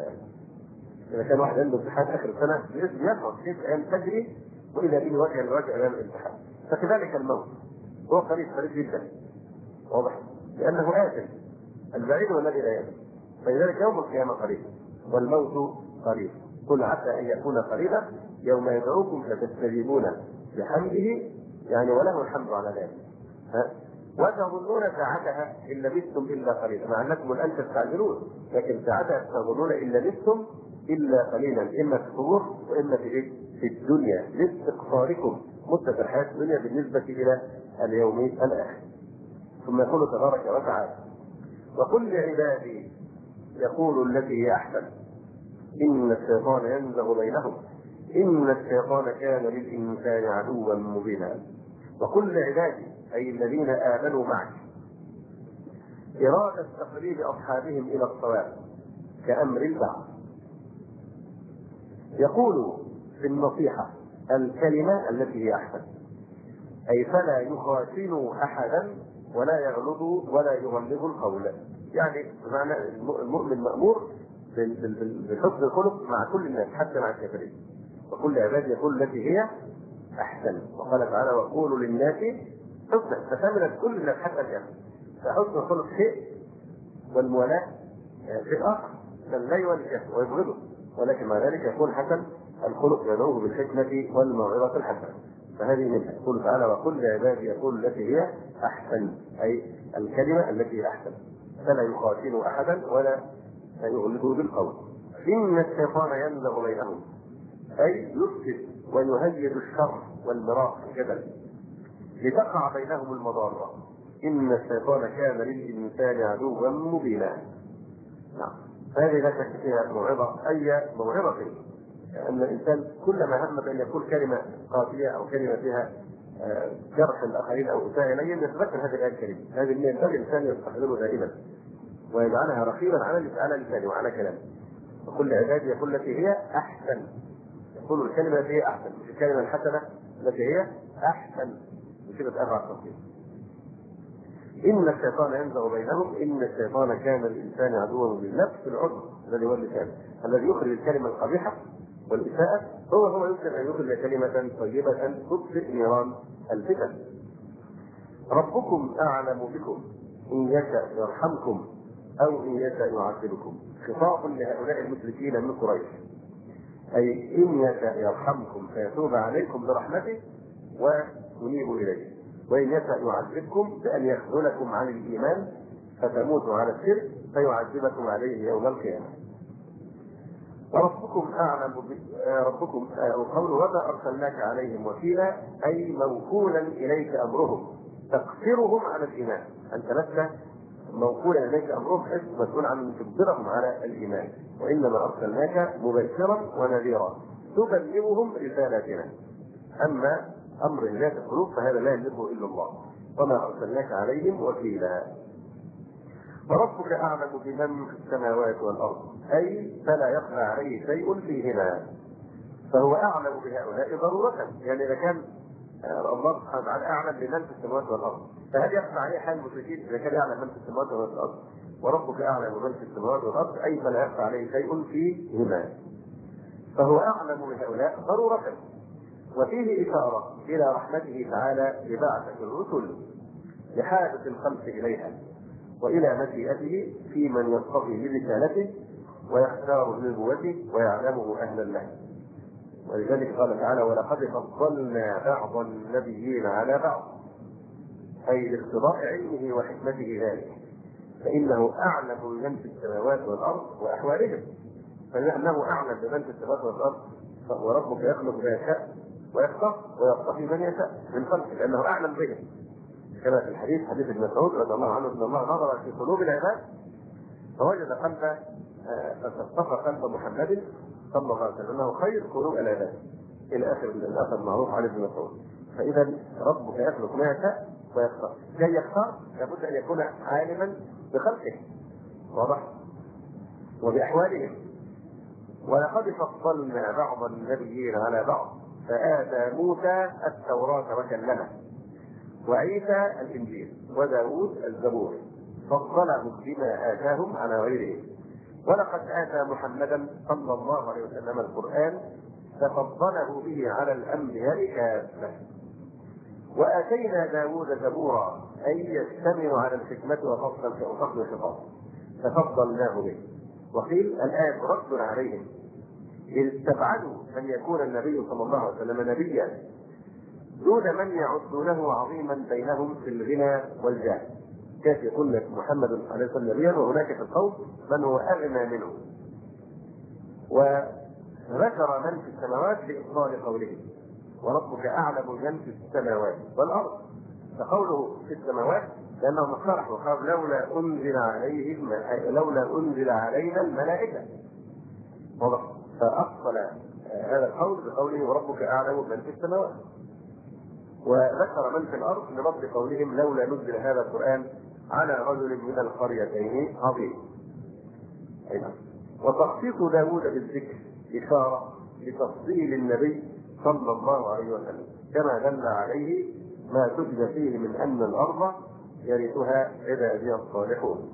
إذا كان واحد عنده امتحان آخر السنة يشعر كيف الأيام تجري وإذا به وجه لوجه أمام الامتحان، فكذلك الموت هو قريب قريب جدا. واضح؟ لأنه آت، البعيد هو الذي لا يأتي. فلذلك يوم القيامة قريب والموت قريب. قل عسى أن يكون قريبا يوم يدعوكم فتستجيبون بحمده، يعني وله الحمد على ذلك. وتظنون ساعتها إن لبثتم إلا قليلا، مع أنكم الآن تستعجلون، لكن ساعتها تظنون إن لبثتم إلا قليلا، إما في القبور وإما في إيه؟ في الدنيا، لاستقصاركم مدة الحياة الدنيا بالنسبة إلى اليوم الآخر. ثم يقول تبارك وتعالى: وقل لعبادي يقول التي هي أحسن إن الشيطان ينزغ بينهم إن الشيطان كان للإنسان عدوا مبينا. وقل لعبادي أي الذين آمنوا معك إرادة تقريب أصحابهم إلى الصواب كأمر البعث. يقول في النصيحة الكلمة التي هي أحسن، أي فلا يخاشنوا أحدا ولا يغلظوا ولا يغلظوا القول. يعني بمعنى المؤمن مأمور بحسن الخلق مع كل الناس حتى مع الكافرين. وكل عبادي يقول التي هي أحسن. وقال تعالى: وقولوا للناس حسنا، فشملت كل الناس حتى الكافر. فحسن الخلق شيء والموالاة شيء آخر، لا يولي الكافر ويبغضه، ولكن مع ذلك يكون حسن الخلق يدعوه بالحكمة والموعظة الحسنة. فهذه منها. يقول تعالى: وكل عبادي يقول التي هي أحسن، أي الكلمة التي هي أحسن، فلا يقاتل أحدا ولا يغلبه بالقول. إن الشيطان ينزغ بينهم، أي يفسد ويهيج الشر والمراء والجدل لتقع بينهم المضارة. إن الشيطان كان للإنسان عدوا مبينا. نعم. هذه لا شك فيها موعظة، أي موعظة فيه. أن الإنسان كلما هم بأن يقول كلمة قاسية أو كلمة فيها جرح الآخرين أو إساءة إليهم يتذكر هذه الآية الكريمة. هذه من ينبغي الإنسان يستحضره دائما ويجعلها رقيبا على على لسانه وعلى كلامه. وكل عبادي يقول التي هي أحسن. يقول الكلمة التي هي أحسن، مش الكلمة الحسنة التي هي أحسن. بصيغة أربع تفصيل. إن الشيطان ينزغ بينهم، إن الشيطان كان للإنسان عدوا مبينا. نفس العضو الذي هو اللسان الذي يخرج الكلمة القبيحة والإساءة هو هو يمكن أن يخرج كلمة طيبة تطفئ نيران الفتن. ربكم أعلم بكم إن يشاء يرحمكم أو إن يشاء يعذبكم. خطاب لهؤلاء المشركين من قريش، أي إن يشاء يرحمكم فيتوب عليكم برحمته وتنيبوا إليه، وإن يشاء يعذبكم بأن يخذلكم عن الإيمان فتموتوا على الشرك فيعذبكم عليه يوم القيامة. وربكم أعلم ربكم قول وما أرسلناك عليهم وكيلا، أي موكولا إليك أمرهم تقصرهم على الإيمان. أنت لست موكولا إليك أمرهم حيث مسؤول عن أن تجبرهم على الإيمان، وإنما أرسلناك مبشرا ونذيرا تبلغهم رسالاتنا. أما أمر ذات القلوب فهذا لا يملكه إلا الله. وما أرسلناك عليهم وكيلا. وربك أعلم بمن في السماوات والأرض، أي فلا يخفى عليه شيء فيهما، فهو أعلم بهؤلاء ضرورة. يعني إذا كان الله سبحانه وتعالى أعلم بمن في السماوات والأرض، فهل يخفى عليه حال المشركين إذا كان يعلم من في السماوات والأرض؟ وربك أعلم بمن في السماوات والأرض، أي فلا يخفى عليه شيء فيهما، فهو أعلم بهؤلاء ضرورة. وفيه إشارة إلى رحمته تعالى ببعثة الرسل لحاجة الخلق إليها، وإلى مشيئته في من يصطفي برسالته ويختار بنبوته ويعلمه أهلا له. ولذلك قال تعالى ولقد فضلنا بعض النبيين على بعض، أي لاقتضاء علمه وحكمته ذلك، فإنه أعلم بمن في السماوات والأرض وأحوالهم، فلأنه أعلم بمن في السماوات والأرض. وربك يخلق ما يشاء ويختار ويصطفي من يشاء من خلقه لأنه أعلم بهم، كما في الحديث حديث ابن مسعود رضي الله عنه ان الله نظر في قلوب العباد فوجد قلب فاصطفى قلب محمد صلى الله عليه وسلم انه خير قلوب العباد الى اخر الاثر المعروف عن ابن مسعود. فاذا ربك يخلق ما يشاء ويختار، كي يختار لابد ان يكون عالما بخلقه واضح وباحوالهم. ولقد فضلنا بعض النبيين على بعض فآتى موسى التوراة وكلمه، وعيسى الإنجيل، وداود الزبور، فضله بما آتاهم على غيره. ولقد آتى محمدا صلى الله عليه وسلم القرآن ففضله به على الأنبياء كافة. وآتينا داود زبورا، أي يشتمل على الحكمة وفصل وفصل الخطاب ففضلناه به. وقيل الآية رد عليهم إذ استبعدوا أن يكون النبي صلى الله عليه وسلم نبيا دون من يعدونه عظيما بينهم في الغنى والجاه. كيف يكون لك محمد عليه الصلاه نبيا وهناك في القوم من هو اغنى منه؟ وذكر من في السماوات لإفضال قوله وربك اعلم من في السماوات والارض، فقوله في السماوات لانهم اقترحوا وقالوا لولا انزل عليه لولا انزل علينا الملائكه، فأفصل هذا القول بقوله وربك اعلم من في السماوات. وذكر من في الارض لرد قولهم لولا نزل هذا القران على رجل من القريتين عظيم. أيضا وتخصيص داود بالذكر اشاره لتفضيل النبي صلى الله عليه وسلم، كما دل عليه ما كتب فيه من ان الارض يرثها عبادي الصالحون.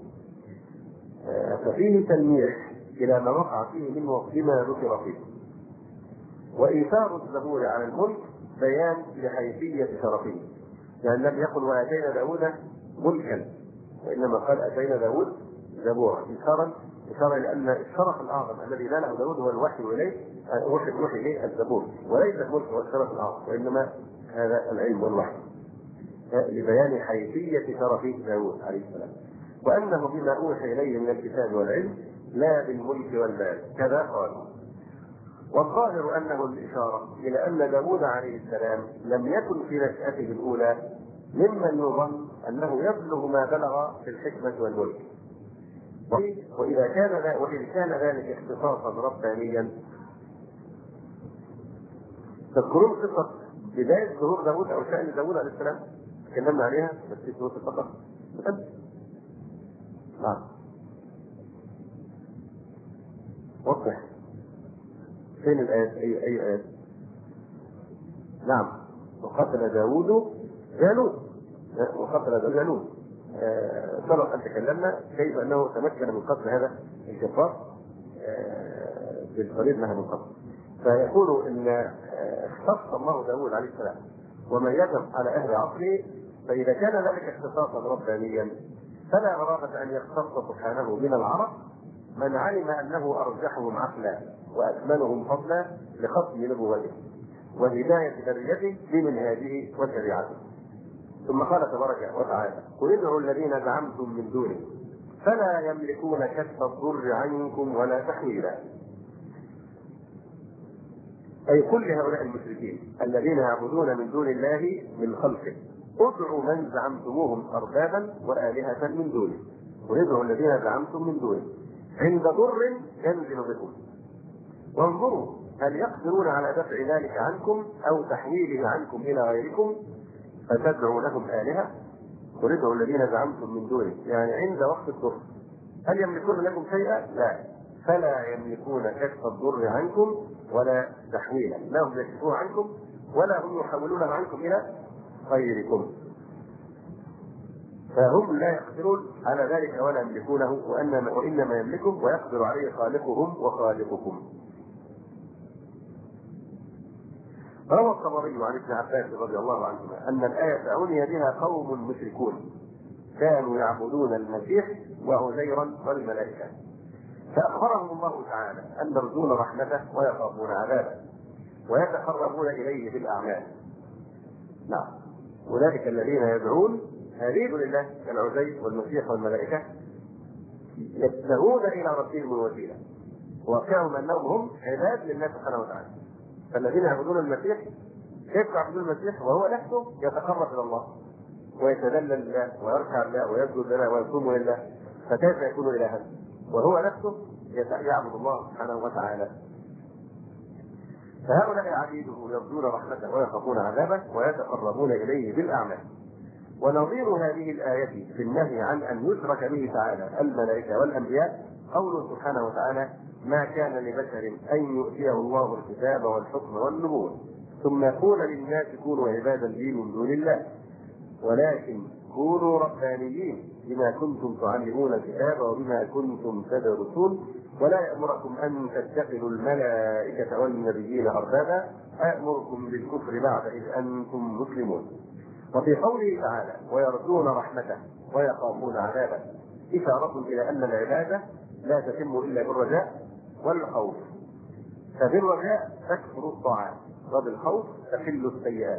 ففيه تلميح الى ما وقع فيه من وما ذكر فيه. وايثار الزبور على الملك بيان لحيثية شرفه، يعني لم يقل وآتينا داود ملكا، وإنما قال آتينا داود زبورا، إشارة إشارة لأن الشرف الأعظم الذي ناله داود هو الوحي إليه، وحي الوحي إليه الزبور، وليس الملك هو الشرف الأعظم، وإنما هذا العلم والوحي، لبيان حيثية شرف داود عليه السلام، وأنه بما أوحي إليه من الكتاب والعلم لا بالملك والمال كذا قال. والظاهر أنه الإشارة إلى أن داود عليه السلام لم يكن في نشأته الأولى ممن يظن أنه يبلغ ما بلغ في الحكمة والملك، وإذا كان وإذا كان ذلك اختصاصا ربانيا. تذكرون قصة بداية ظهور داود أو شأن داود عليه السلام؟ تكلمنا عليها بس في سورة البقرة. نعم. وضح. فين الآيات؟ أي أي آيات؟ نعم. وقتل داود جالوت. وقتل داود جالوت. سبق أن تكلمنا كيف أنه تمكن من قتل هذا الجبار بالطريق لها من قبل. فيقول إن اختص الله داود عليه السلام وميزه على أهل عصره، فإذا كان ذلك اختصاصا ربانيا فلا غرابة أن يختص سبحانه من العرب من علم أنه أرجحهم عقلا وأكملهم فضلا لختم نبوته وهداية ذريته بمنهاجه وشريعته. ثم قال تبارك وتعالى: قل ادعوا الذين زعمتم من دونه فلا يملكون كشف الضر عنكم ولا تحويلا. أي كل هؤلاء المشركين الذين يعبدون من دون الله من خلقه ادعوا من زعمتموهم أربابا وآلهة من دونه، وادعوا الذين زعمتم من دونه عند ضر ينزل بكم وانظروا هل يقدرون على دفع ذلك عنكم أو تحويله عنكم إلى غيركم فتدعوا لهم آلهة. وادعوا الذين زعمتم من دونه يعني عند وقت الضر. هل يملكون لكم شيئا؟ لا. فلا يملكون كشف الضر عنكم ولا تحويلا، لا هم يكشفون عنكم ولا هم يحولونه عنكم إلى غيركم، فهم لا يقدرون على ذلك ولا يملكونه، وإنما, وإنما يملكه ويقدر عليه خالقهم وخالقكم. روى الطبري عن ابن عباس رضي الله عنهما أن الآية عني بها قوم مشركون كانوا يعبدون المسيح وعزيرا والملائكة، فأخبرهم الله تعالى أن يرجون رحمته ويخافون عذابه ويتقربون إليه بالأعمال. نعم. أولئك الذين يدعون هذه لله كالعزير والمسيح والملائكة يبتغون إلى ربهم الوسيلة، واقعهم أنهم هم عباد لله سبحانه وتعالى. فالذين يعبدون المسيح كيف يعبدون المسيح وهو نفسه يتقرب إلى الله ويتذلل لله ويركع لله ويسجد لله ويصوم لله، فكيف يكون إلها وهو نفسه يعبد الله سبحانه وتعالى؟ فهؤلاء عبيده يرجون رحمته ويخافون عذابه ويتقربون إليه بالأعمال. ونظير هذه الآية في النهي عن أن يشرك به تعالى الملائكة والأنبياء قوله سبحانه وتعالى: ما كان لبشر أن يؤتيه الله الكتاب والحكم والنبوة ثم يقول للناس كونوا عبادا لي من دون الله ولكن كونوا ربانيين بما كنتم تعلمون الكتاب وبما كنتم تدرسون ولا يأمركم أن تتخذوا الملائكة والنبيين أربابا أأمركم بالكفر بعد إذ أنتم مسلمون. وفي قوله تعالى: ويرجون رحمته ويخافون عذابه إشارة إلى أن العبادة لا تتم إلا بالرجاء والخوف، فبالرجاء تكثر الطاعات وبالخوف تقل السيئات.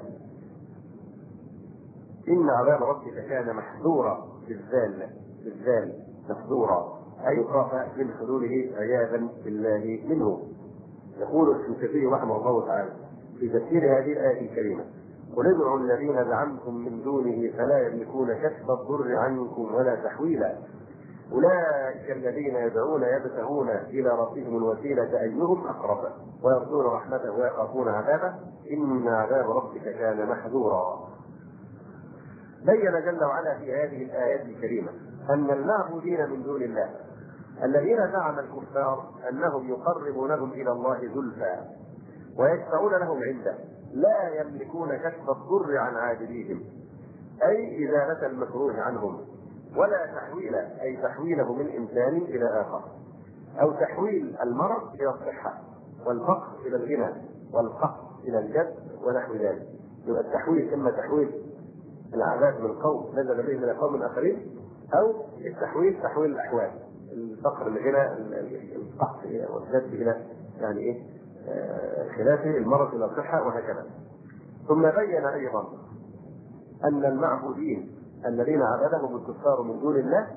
إن عذاب ربك كان محذورا بالذال بالذال محذورا أي يخاف من حلوله عياذا بالله منه. يقول الشنقيطي رحمه الله تعالى في تفسير هذه الآية الكريمة: قل ادعوا الذين زعمتم من دونه فلا يملكون كشف الضر عنكم ولا تحويلا أولئك الذين يدعون يبتغون إلى ربهم الوسيلة أيهم أقرب ويرجون رحمته ويخافون عذابه إن عذاب ربك كان محذورا. بين جل وعلا في هذه الآيات الكريمة أن المعبودين من دون الله الذين زعم الكفار أنهم يقربونهم إلى الله زلفى ويشفعون لهم عنده لا يملكون كشف الضر عن عابديهم أي إزالة المكروه عنهم، ولا تحويل أي تحويله من إنسان إلى آخر، أو تحويل المرض إلى الصحة والفقر إلى الغنى والقهر إلى الجد ونحو ذلك. يبقى التحويل إما تحويل العذاب من قوم نزل به من قوم آخرين، أو التحويل تحويل الأحوال، الفقر الغنى القهر والجد إلى يعني إيه خلافه المرض إلى الصحة وهكذا. ثم بين أيضا أن المعبودين الذين عبدهم الكفار من دون الله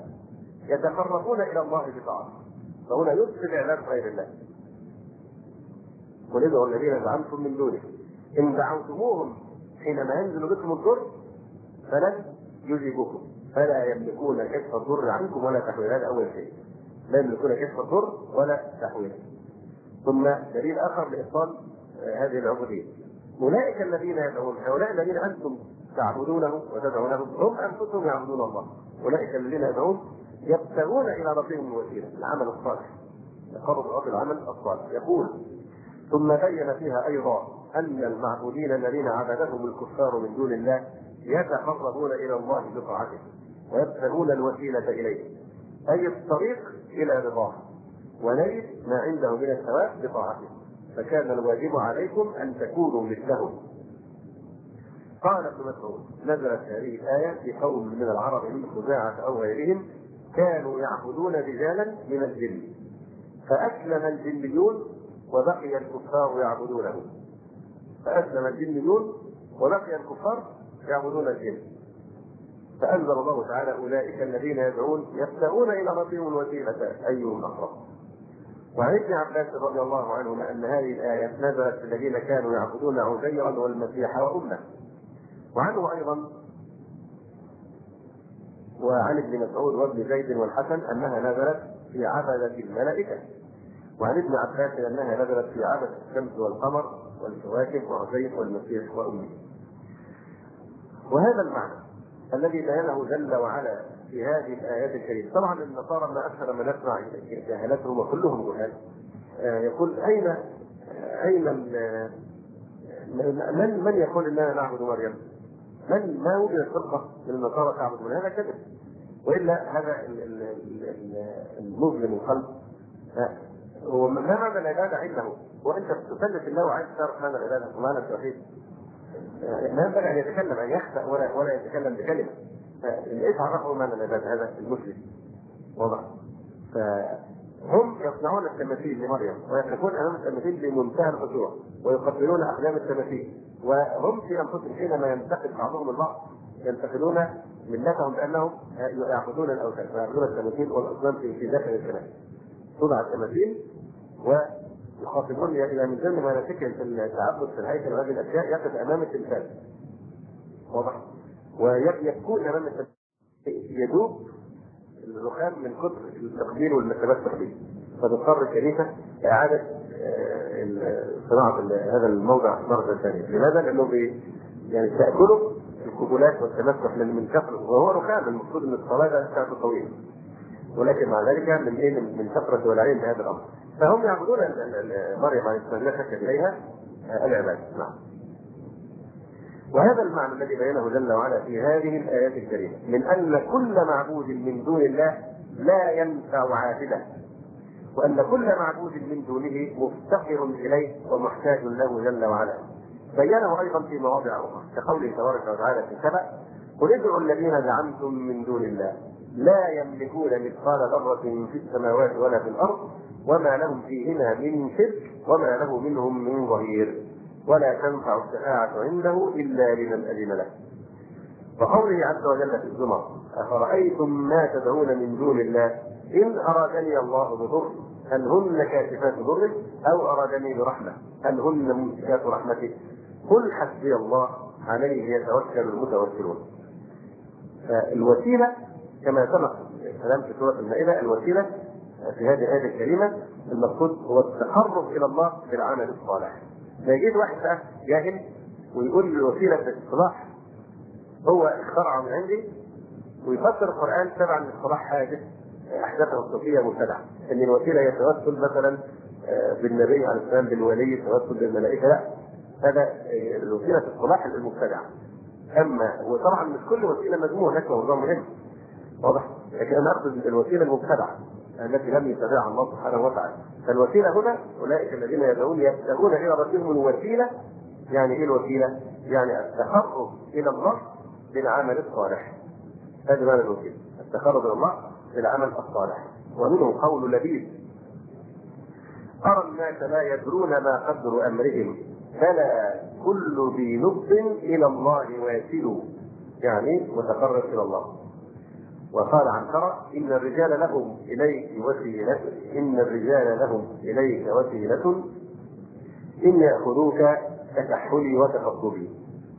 يتقربون إلى الله بطاعته، فهنا يدخل عباد غير الله. قل ادعوا الذين زعمتم من دونه ان دعوتموهم حينما ينزل بكم الضر فلن يجيبوكم فلا يملكون كشف الضر عنكم ولا تحويل. هذا اول شيء، لا يملكون كشف الضر ولا تحويله. ثم دليل اخر لايصال هذه العبوديه، اولئك الذين يدعون، هؤلاء الذين انتم تعبدونه وتدعونهم هم انفسهم يعبدون الله. اولئك الذين يدعون يبتغون الى ربهم الوسيله، العمل الصالح، يقرب الى العمل الصالح. يقول ثم بين فيها ايضا ان المعبودين الذين عبدهم الكفار من دون الله يتقربون الى الله بطاعته ويبتغون الوسيله اليه، اي الطريق الى رضاه ونيل ما عنده من الثواب بطاعته، فكان الواجب عليكم ان تكونوا مثلهم. قال ابن مسعود نزلت هذه الايه في قوم من العرب من خزاعه او غيرهم كانوا يعبدون رجالا من الجن فاسلم الجنيون وبقي الكفار يعبدونه. فاسلم الجنيون وبقي الكفار يعبدون الجن، فانزل الله تعالى اولئك الذين يدعون يبتغون الى ربهم الوسيله ايهم اقرب. وعن ابن عباس رضي الله عنهما ان هذه الايه نزلت في الذين كانوا يعبدون عزيرا والمسيح وامه. وعنه ايضا وعن ابن مسعود وابن زيد والحسن انها نزلت في عبده الملائكه. وعن ابن عباس انها نزلت في عبده الشمس والقمر والكواكب وعزير والمسيح وامه. وهذا المعنى الذي بينه جل وعلا في هذه الايات الكريمه. طبعا النصارى ما اكثر ما نسمع جهالتهم وكلهم جهال. يقول اين اين من من يقول اننا نعبد مريم؟ من ما وجدت فرقه من النصارى تعبد من هذا كذب، والا هذا المظلم القلب هو ما معنى العباده عنده؟ وانت تثلث الله وعايز تعرف معنى العباده ومعنى التوحيد. ما ينبغي ان يتكلم ان يخطأ ولا ولا يتكلم بكلمه. ايش عرفه معنى العباده هذا المسلم؟ واضح. فهم يصنعون التماثيل لمريم ويقفون امام التماثيل بمنتهى الخشوع ويقبلون اقدام التماثيل، وهم في انفسهم حينما ينتقد بعضهم البعض ينتقدون ملتهم بانهم يعبدون الاوثان ويعبدون التماثيل والاصنام في داخل الكنائس. توضع التماثيل ويخاطبون الى من ضمن مناسكهم في التعبد في الهيكل وهذه الاشياء يقف امام التمثال. واضح. ويبكون امام التمثال يذوب الرخام من كثر التقبيل والمسابات التقبيل، فتضطر الكنيسه لاعاده صناعه هذا الموضع مره ثانيه. لماذا؟ لانه بي يعني تاكله القبولات والتمسح من كثره، وهو رخام المفروض ان الصلاه ساعته طويله، ولكن مع ذلك من ايه من كثره والعين بهذا الامر. فهم يعبدون مريم عليه السلام لا شك اليها العباده. نعم. وهذا المعنى الذي بينه جل وعلا في هذه الايات الكريمه من ان كل معبود من دون الله لا ينفع عابده، وان كل معبود من دونه مفتقر اليه ومحتاج له جل وعلا. بينه ايضا في مواضع اخرى كقوله تبارك وتعالى في سبأ قل ادعوا الذين زعمتم من دون الله لا يملكون مثقال ذرة في السماوات ولا في الارض وما لهم فيهما من شرك وما له منهم من ظهير ولا تنفع الشفاعة عنده إلا لمن أذن له. وقوله عز وجل في الزمر أفرأيتم ما تدعون من دون الله إن أرادني الله بضر هل هن كاشفات ضره أو أرادني برحمة هل هن ممسكات رحمته قل حسبي الله عليه يتوكل المتوكلون. الوسيلة كما سبق الكلام في سورة المائدة، الوسيلة في هذه الآية الكريمة المقصود هو التقرب إلى الله بالعمل الصالح. فيجيب واحد بقى جاهل ويقول لي الوسيله في الاصطلاح هو اخترعه من عندي ويفسر القران تبعا لاصطلاح حادث احداثه الصوفيه مبتدعه، ان الوسيله هي التوسل مثلا بالنبي عليه السلام بالولي التوسل بالملائكه. لا، هذا الوسيله في اصطلاح المبتدع. اما وطبعا مش كل وسيله مذمومه، هناك موضوع مهم واضح، لكن انا اقصد الوسيله المبتدعه التي لم يتبعها الله سبحانه وتعالى. فالوسيله هنا اولئك الذين يدعون يبتغون الى ربهم الوسيله. يعني ايه الوسيله؟ يعني التقرب الى الله بالعمل الصالح. هذا معنى الوسيله، التقرب الى الله بالعمل الصالح. ومنه قول لبيد ارى الناس لا يدرون ما قدر امرهم فلا كل ذي لب الى الله واسل، يعني متقرب الى الله. وقال عنترة إن الرجال لهم إليك وسيلة إن الرجال لهم إليك وسيلة إن يأخذوك ككحولي وتفضلي.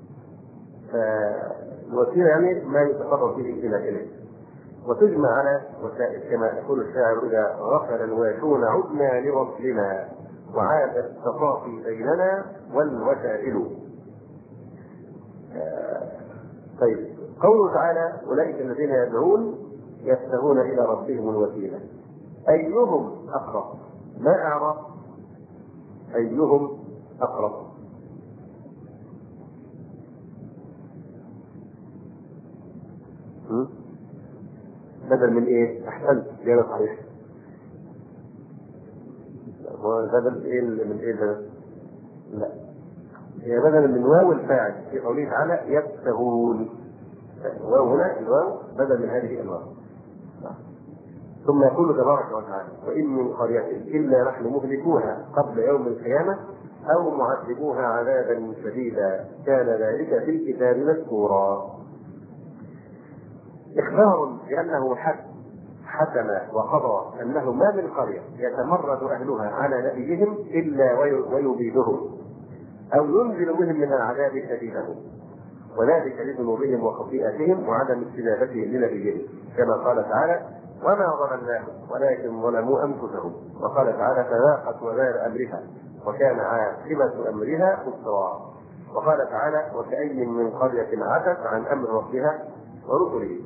فالوسيلة يعني ما يتقرب به إلى إليه، وتجمع على وسائل كما يقول الشاعر: إذا غفل الواشون عدنا لوصلنا وعاد التقاطي بيننا والوسائل. طيب، قوله تعالى: أولئك الذين يدعون يبتغون إلى ربهم الوسيلة، أيهم أقرب؟ ما أعرف أيهم أقرب؟ بدل من إيه؟ أحسنت، جاء صحيح. بدل إيه من إيه ده؟ لا، هي بدل من واو الفاعل في قوله تعالى يبتغون. واو هنا الواو بدل من هذه الواو. ثم يقول تبارك وتعالى: وإن من قرية إلا نحن مهلكوها قبل يوم القيامة أو معذبوها عذابا شديدا كان ذلك في الكتاب مذكورا. إخبار بأنه حد حكم وقضى أنه ما من قرية يتمرد أهلها على نبيهم إلا ويبيدهم أو ينزل بهم من العذاب شديدهم، وذلك لذنوبهم وخطيئتهم وعدم استجابتهم لنبيهم، كما قال تعالى: وما ظلمناهم ولكن ظلموا أنفسهم. وقال تعالى: فذاقت وبال أمرها وكان عاقبة أمرها خسرا. وقال تعالى: وكأي من قرية عتت عن أمر ربها ورسله.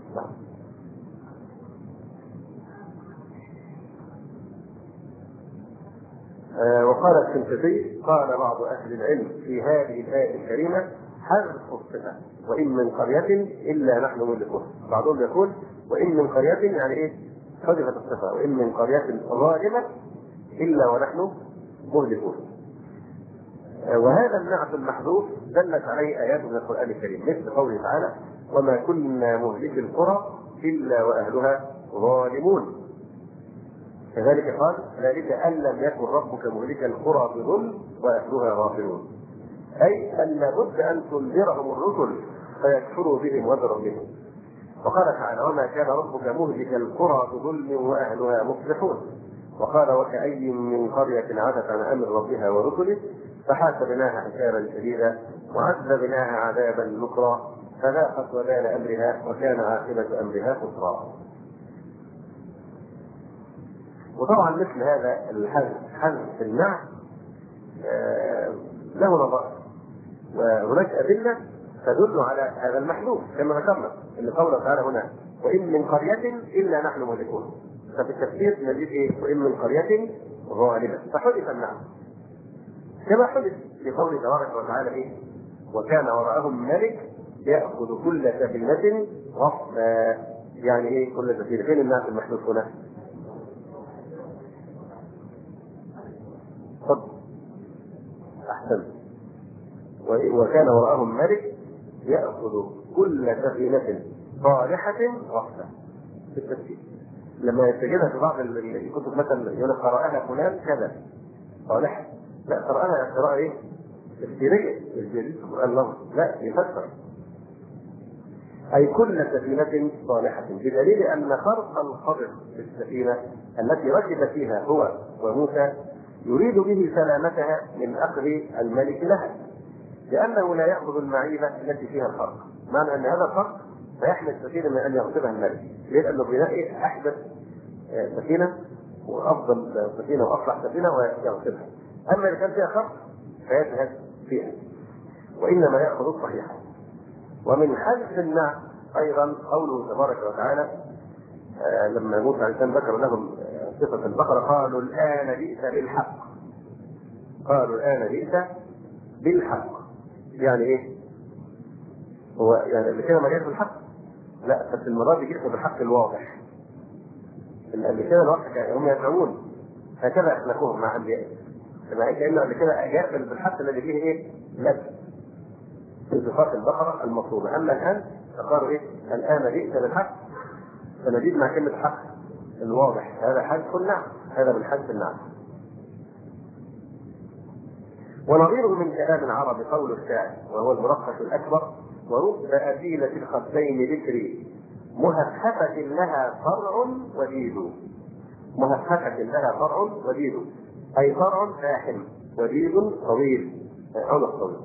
آه وقال الشنقيطي: قال بعض أهل العلم في هذه الآية الكريمة حذف الصفة، وإن من قرية إلا نحن مهلكوها. بعضهم يقول: وإن من قرية يعني إيه؟ حذفت الصفة، وإن من قرية ظالمة إلا ونحن مهلكوها. آه وهذا النعت المحذوف دلت عليه آيات من القرآن الكريم، مثل قوله تعالى: وما كنا مهلك القرى إلا وأهلها ظالمون. كذلك قال: ذلك أن لم يكن ربك مهلك القرى بظلم وأهلها غافلون، أي أن لابد أن تنذرهم الرسل فيكفروا بهم وبربهم. وقال تعالى: وما كان ربك مهلك القرى بظلم وأهلها مصلحون. وقال: وكأي من قرية عتت عن أمر ربها ورسله فحاسبناها حسابا شديدا وعذبناها عذابا نكرا فذاقت وبال أمرها وكان عاقبة أمرها خسرا. وطبعا مثل هذا الحذف حذف النعت له نظائر، وهناك أدلة تدل على هذا المحذوف كما ذكرنا، ان قوله تعالى هنا: وإن من قرية إلا نحن مهلكون. ففي التفسير نجد إيه؟ وإن من قرية ظالمة، فحذف النعت كما حدث في قوله تبارك وتعالى: إيه؟ وكان وراءهم ملك يأخذ كل سفينة غصبا. يعني إيه كل سفينة؟ فين الناس المحذوف هنا؟ صدق أحسن. وكان وراءهم ملك يأخذ كل سفينة صالحة غصبا. في التفسير لما يتجدها في بعض الكتب مثلا يقول قرأها فلان كذا صالحة، لا قرأها قراءة إيه؟ تفسيرية، الجديد في القرآن لفظ، لا يفسر. أي كل سفينة صالحة، بدليل أن خرق الخضر في السفينة التي ركب فيها هو وموسى يريد به سلامتها من أخذ الملك لها، لأنه لا يأخذ المعيبة التي فيها الخرق، معنى أن هذا الخرق فيحمي السفينة من أن يغصبها الملك، لأنه بناء أحدث سفينة وأفضل سفينة وأصلح سفينة ويغصبها. أما إذا كان فيها خرق فيذهب فيها، وإنما يأخذ الصحيحة. ومن حذف النعت أيضا قوله تبارك وتعالى آه لما موسى عليه السلام ذكر لهم صفة البقرة: قالوا الآن جئت بالحق. قالوا الآن جئت بالحق يعني إيه؟ هو يعني اللي كده ما جاءش بالحق، لا، بس المرة دي جئت بالحق الواضح. اللي كده الواضح هم يدعون هكذا أخلقوهم مع أنبيائهم، كما كأنه قبل كده أجاب بالحق الذي فيه إيه؟ لبس في صفات البقرة المطلوبة. أما الآن فقالوا إيه؟ الآن جئت بالحق، فنجد مع كلمة حق الواضح، هذا حذف النعم، هذا بالحذف النعم. ونظيره من كلام العرب قول الشاعر وهو المرخص الأكبر: ورب أثيلة الخدين ذكري مهفهفة لها فرع وديد. مهفهفة لها فرع وديد، أي فرع فاحم وجيد طويل، عنق طويل.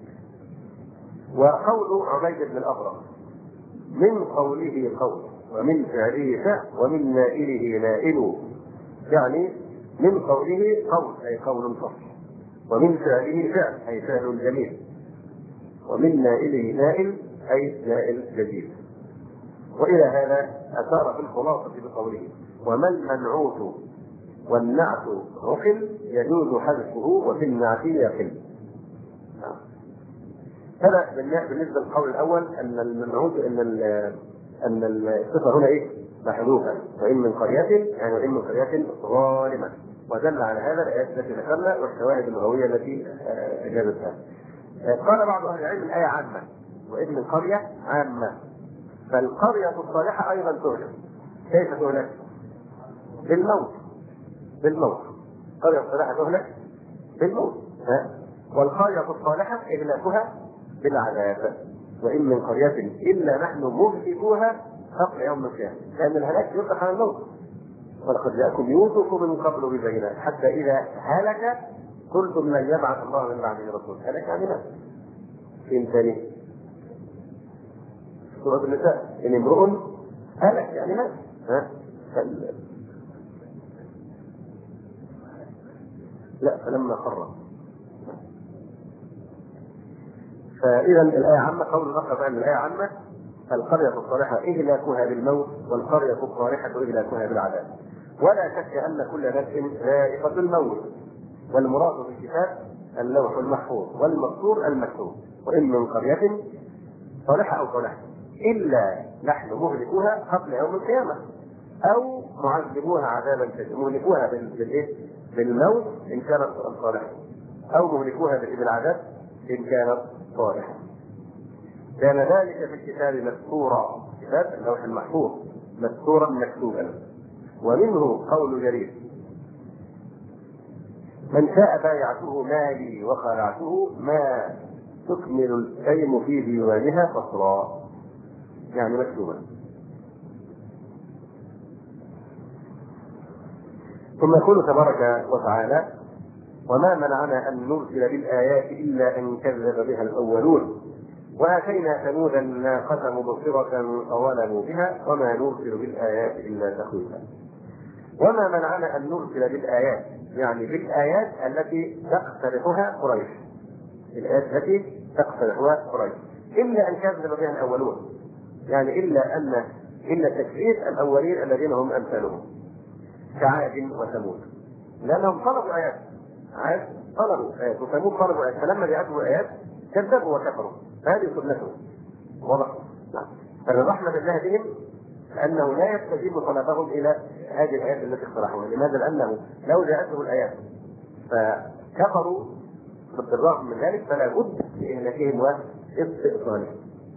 وقول عبيد بن الأبرق من قوله قول ومن فعله فعل ومن نائله نائل، يعني من قوله قول أي قول فصل، ومن فعله فعل أي فعل جميل، ومن نائله نائل أي نائل جديد. وإلى هذا أشار في الخلاصة بقوله وما المنعوت والنعت عقل يجوز حذفه وفي النعت يقل. هذا بالنسبة للقول الأول أن المنعوت أن أن الصفة هنا إيه؟ محذوفة، وإن من قرية يعني وإن من قرية ظالمة، ودل على هذا الآيات التي ذكرنا والشواهد اللغوية التي أجابتها. قال بعض أهل العلم الآية عامة، وإن من قرية عامة، فالقرية الصالحة أيضا تهلك. كيف تهلك؟ بالموت. بالموت. القرية الصالحة تهلك بالموت، والقرية الصالحة إهلاكها بالعذاب. وإن من قرية إلا نحن مهلكوها قبل يوم القيامة، لأن الهلاك يطلق على الموت. ولقد جاءكم يوسف من قبل ببينات حتى إذا هلك قلتم لن يبعث الله من بعده رسول. هلك يعني مات. فين ثاني؟ سورة النساء إن امرؤ هلك يعني مات. ها؟ فل... لا فلما خر. فإذا الآية عامة. قول الآخر أن الآية عامة، القرية الصالحة إهلاكها بالموت والقرية الصالحة إهلاكها بالعذاب. ولا شك أن كل نفس ذائقة الموت، والمراد في الكتاب اللوح المحفوظ والمسطور المكتوب. وإن من قرية صالحة أو صالحة إلا نحن مهلكوها قبل يوم القيامة أو معذبوها عذابا شديدا. مهلكوها بالموت إن كانت صالحة، أو مهلكوها بالعذاب إن كانت صالحة. كان ذلك في الكتاب مسطورا، كتاب اللوح المحفوظ مسطورا مكتوبا. ومنه قول جرير من شاء بايعته مالي وخلعته ما تكمل الأيم في ديوانها فصرا، يعني مكتوبا. ثم يقول تبارك وتعالى وما منعنا أن نرسل بالآيات إلا أن كذب بها الأولون وآتينا ثمود الناقة مبصرة فظلموا بها وما نرسل بالآيات إلا تخويفا. وما منعنا أن نرسل بالآيات يعني بالآيات التي تقترحها قريش، الآيات التي تقترحها قريش إلا أن كذب بها الأولون، يعني إلا أن إلا تكذيب الأولين الذين هم أمثالهم كعاد وثمود، لأنهم طلبوا آيات. عاد طلبوا آيات وثمود طلبوا آيات، فلما جاءتهم آيات كذبوا وكفروا. هذه سنته واضح. نعم. فرحمة الله بهم أنه لا يستجيب طلبهم إلى هذه الآيات التي اقترحوها. لماذا؟ لأنه لو جاءتهم الآيات فكفروا بالرغم من ذلك فلا بد لإهلاكهم واستئصالهم.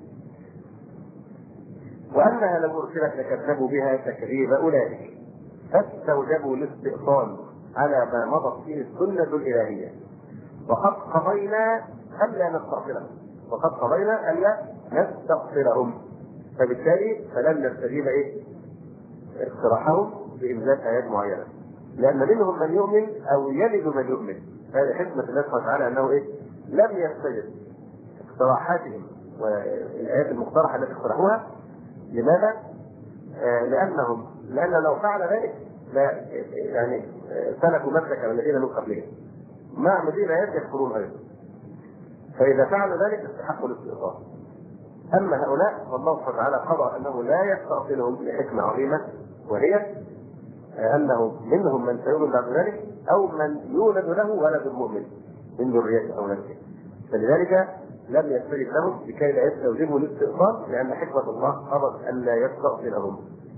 وأنها لو أرسلت لكذبوا بها تكذيب أولئك فاستوجبوا الاستئصال على ما مضت فيه السنة الإلهية. وقد قضينا ألا نستغفرهم وقد قضينا ألا نستغفرهم، فبالتالي فلن نستجيب إيه؟ اقتراحهم بإنزال آيات معينة، لأن منهم من يؤمن أو يلد من يؤمن. هذه حكمة الله سبحانه وتعالى أنه إيه؟ لم يستجب اقتراحاتهم والآيات المقترحة التي اقترحوها. لماذا؟ آه لأنهم لأن لو فعل ذلك لا يعني سلكوا مسلك الذين من قبلهم مع مدين آيات يكفرون أيضا، فإذا فعلوا ذلك استحقوا الاستئصال. أما هؤلاء والله سبحانه وتعالى قضى أنه لا يستأصلهم لحكمة عظيمة، وهي أنه منهم من سيولد بعد ذلك أو من يولد له ولد مؤمن من ذريته أو نفسه، فلذلك لم يستجب لهم لكي لا يستوجبوا الاستئصال، لأن حكمة الله قضت أن لا يستأصلهم.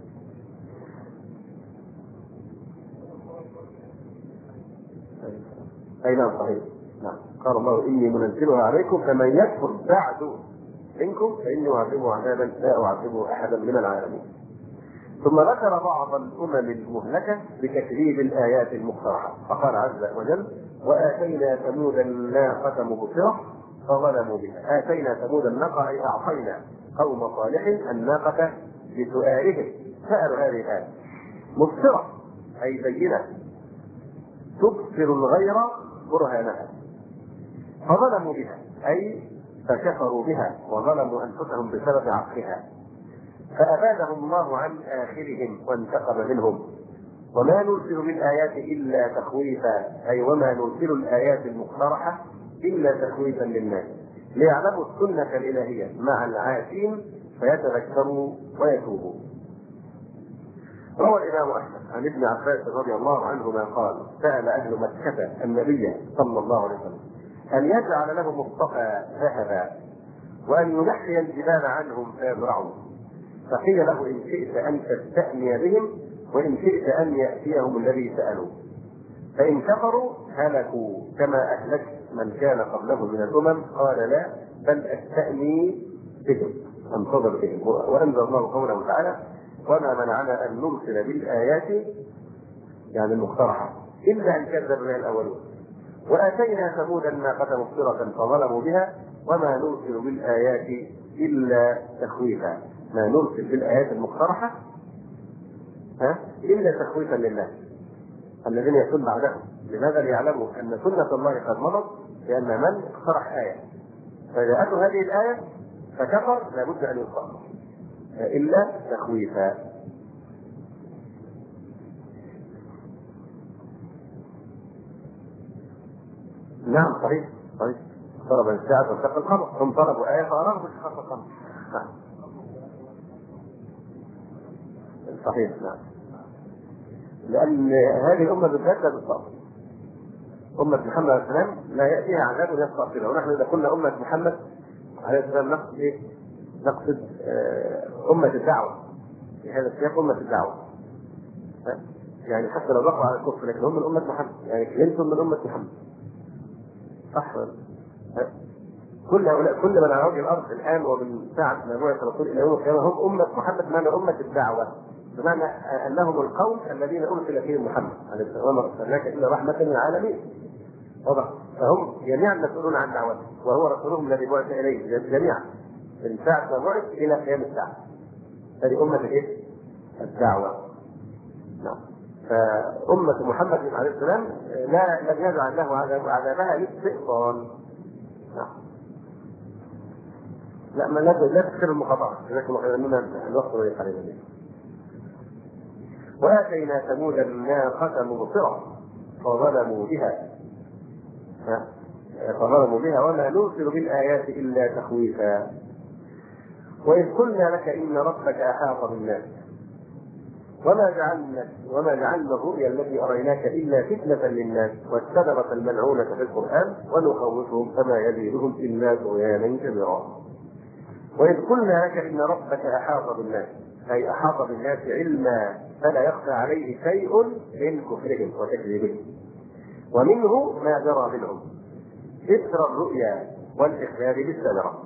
أي نعم صحيح. نعم. قال الله إني منزلها عليكم فمن يكفر بعد منكم فإني أعذبه عذابا لا أعذبه أحدا من العالمين. ثم ذكر بعض الأمم المهلكة بتكذيب الآيات المقترحة، فقال عز وجل وآتينا ثمود الناقة مبصرة فظلموا بها. آتينا ثمود الناقة أي أعطينا قوم صالح الناقة بسؤالهم، سألوا هذه الآية مبصرة أي بينة، تبصر الغير برهانها فظلموا بها، أي فكفروا بها وظلموا أنفسهم بسبب عقلها، فأبادهم الله عن آخرهم وانتقم منهم. وما نرسل بالآيات إلا تخويفا، أي وما نرسل الآيات المقترحة إلا تخويفا للناس ليعلموا السنة الإلهية مع العاسين فيتذكروا ويتوبوا. روى الإمام أحمد عن ابن عباس رضي الله عنهما قال: سأل أهل مكة النبي صلى الله عليه وسلم أن يجعل لهم مصطفى ذهبا وأن ينحي الجبال عنهم فيزرعوا، فقيل له: إن شئت أن تستأني بهم وإن شئت أن يأتيهم الذي سألوا، فإن كفروا هلكوا كما أهلكت من كان قبله من الأمم. قال: لا، بل أستأني بهم، أنتظر بهم. وأنزل الله قوله تعالى: وما منعنا أن نرسل بالآيات يعني المقترحة إلا أن كذب بها الأولون، وآتينا ثمود الناقة مبصرة فظلموا بها، وما نرسل بالآيات إلا تخويفا. ما نرسل بالآيات المقترحة ها إلا تخويفا للناس الذين يكون بعدهم. لماذا؟ ليعلموا أن سنة الله قد مضت، لأن من اقترح آية فجاءته هذه الآية فكفر لابد أن يصبر إلا تخويفا. نعم صحيح صحيح. ضرب الساعة وانشق القمر، هم طلبوا آية فأرادوا بانشقاق القمر. نعم صحيح. نعم، لأن هذه الأمة بالذات لا تصاب. أمة محمد عليه السلام لا يأتيها عذاب يسقط كده، ونحن إذا قلنا أمة محمد عليه السلام نقصد إيه؟ نقصد أمة الدعوة في هذا السياق، أمة الدعوة يعني حتى لو بقوا على الكفر لكن هم من أمة محمد، يعني أنتم من أمة محمد صح. كل هؤلاء كل من على وجه الأرض الآن ومن ساعة ما بعث الرسول إلى يوم القيامة هم أمة محمد، معنى أمة الدعوة، بمعنى أنهم القوم الذين أرسل فيهم محمد عليه السلام: وما أرسلناك إلا رحمة للعالمين. واضح؟ فهم جميعا مسؤولون عن دعوته وهو رسولهم الذي بعث إليه جميعا من ساعة ما بعث إلى قيام الساعة. هذه أمة الإيه؟ الدعوة. نعم. فأمة محمد عليه السلام لا لم يجعل له عذابها للاستئصال. نعم. لا ما لا لا تكثر المقاطعة، لكن علمنا الوقت وليس علينا به. وآتينا ثمود الناقة مبصرة فظلموا بها فظلموا بها وما نرسل بالآيات إلا تخويفا. وإذ قلنا لك إن ربك أحاط بالناس وما جعلنا وما جعلنا الرؤيا التي أريناك إلا فتنة للناس والشجرة الملعونة في القرآن ونخوفهم فما يزيدهم إلا طغيانا كبيرا. وإذ قلنا لك إن ربك أحاط بالناس، أي أحاط بالناس علما فلا يخفى عليه شيء من كفرهم وتكذيبهم، ومنه ما جرى منهم إثر الرؤيا والإخبار بالشجرة.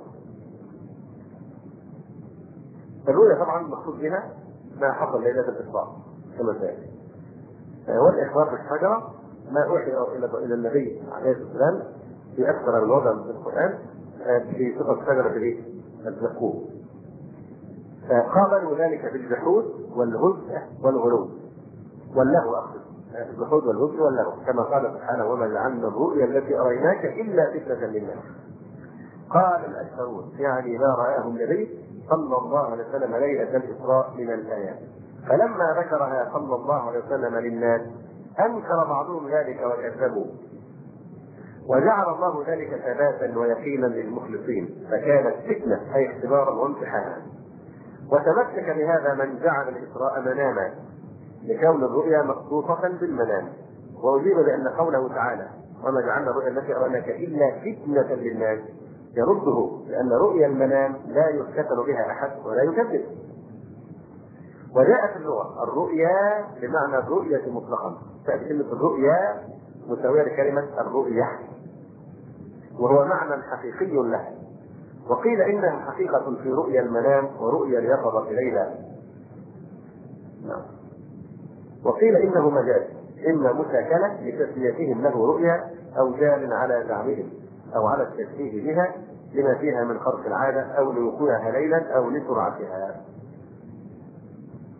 الرؤيا طبعا مقصود بها ما حصل ليلة الإسراء كما سيأتي، والإخبار بالشجرة ما أوحي إلى النبي عليه الصلاة والسلام في أكثر من وضع في القرآن في صفة شجرة الزقوم. قابلوا ذلك بالجحود والهزء والغلو واللهو، أقصد الجحود والهزء واللهو، كما قال سبحانه: وما جعلنا الرؤيا التي أريناك إلا فتنة للناس. قال الأكثرون يعني لا رآه النبي صلى الله عليه وسلم ليلة الإسراء من الآيات، فلما ذكرها صلى الله عليه وسلم للناس أنكر بعضهم ذلك وكذبوا، وجعل الله ذلك ثباتا ويقينا للمخلصين، فكانت فتنة أي اختبارا وامتحانا. وتمسك بهذا من جعل الإسراء مناما لكون الرؤيا مخصوصة بالمنام، وأجيب بأن قوله تعالى: وما جعلنا الرؤيا التي أريناك إلا فتنة للناس يرده، لأن رؤيا المنام لا يفتتن بها أحد ولا يكذب. وجاءت اللغة الرؤيا بمعنى الرؤية مطلقا، تأتي كلمة الرؤيا مساوية لكلمة الرؤية، وهو معنى حقيقي له. وقيل إنها حقيقة في رؤيا المنام ورؤيا اليقظة ليلا. نعم. وقيل إنه مجاز، إما مشاكلة لتسميتهم له رؤيا أو جال على زعمهم أو على التشبيه بها لما فيها من خرق العادة أو لوقوعها ليلا أو لسرعتها.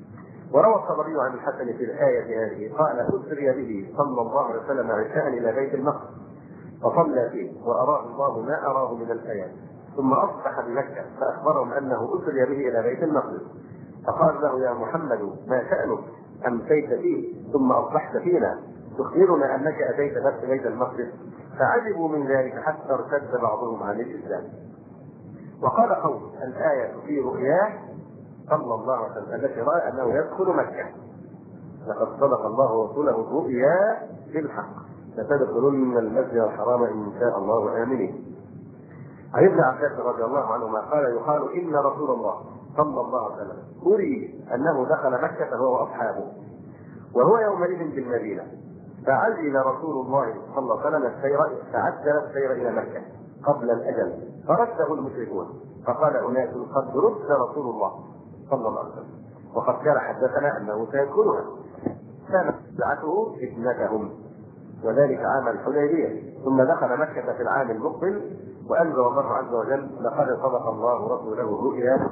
وروى الطبري عن الحسن في الآية هذه قال أسري به صلى الله عليه وسلم عشاء إلى بيت المقدس فصلى فيه وأراه الله ما أراه من الآيات، ثم أصبح بمكة فأخبرهم أنه أسري به إلى بيت المقدس، فقال له يا محمد ما شأنك أمسيت فيه ثم أصبحت فينا تخبرنا أنك أتيت بس بيت المقدس؟ فعجبوا من ذلك حتى ارتد بعضهم عن الإسلام. وقال قوم الآية في رؤياه صلى الله عليه وسلم التي رأى أنه يدخل مكة، لقد صدق الله رسوله الرؤيا بالحق لتدخلن المسجد الحرام إن شاء الله آمنين. عن ابن عباس رضي الله عنهما قال يقال إن رسول الله صلى الله عليه وسلم أري أنه دخل مكة هو وأصحابه وهو يومئذ بالمدينة، فعجل رسول الله صلى الله عليه وسلم السير فعجل السير إلى مكة قبل الأجل فرده المشركون، فقال أناس قد رد رسول الله صلى الله عليه وسلم وقد كان حدثنا أنه سيدخلها، كانت بدعته فتنتهم، وذلك عام الحديبية، ثم دخل مكة في العام المقبل وأنزل الله عز وجل لقد صدق الله رسوله الرؤيا.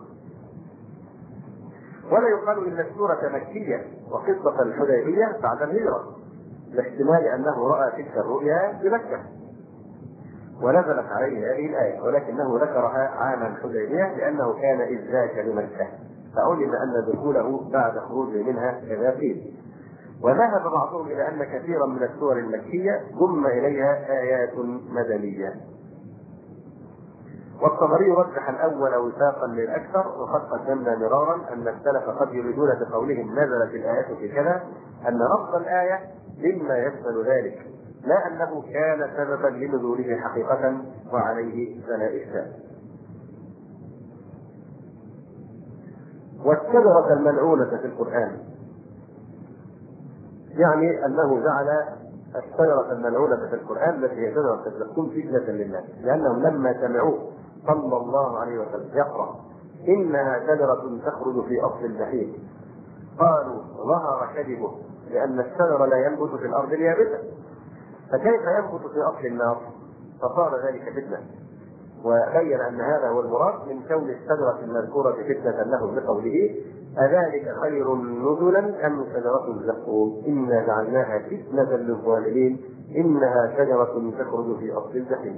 ولا يقال إن السورة مكية وقصة الحديبية بعد الهجرة لاحتمال أنه رأى تلك الرؤيا بمكة ونزلت عليه هذه الآية، ولكنه ذكرها عام الحديبية لأنه كان إذ ذاك بمكة فعلم أن دخوله بعد خروجه منها كذا قيل. وذهب بعضهم إلى أن كثيرا من السور المكية ضم إليها آيات مدنية. والطبري رجح الأول وفاقا للأكثر، وقد قدمنا مرارا أن السلف قد يريدون بقولهم نزلت الآيات في كذا أن لفظ الآية مما يشمل ذلك، لا أنه كان سببا لنزوله حقيقة وعليه فلا إشكال. والشجرة الملعونة في القرآن يعني أنه جعل الشجرة الملعونة في القرآن التي هي شجرة الزقوم فتنة للناس، لأنهم لما سمعوه صلى الله عليه وسلم يقرأ إنها شجرة تخرج في أصل الجحيم قالوا ظهر كذبه، لأن الشجر لا ينبت في الأرض اليابسة، فكيف ينبت في أصل النار؟ فصار ذلك فتنة، وبين أن هذا هو المراد من كون الشجرة المذكورة فتنة لهم بقوله أذلك خير نزلا أم شجرة الزقوم إنا جعلناها فتنة للظالمين إنها شجرة تخرج في أصل الجحيم.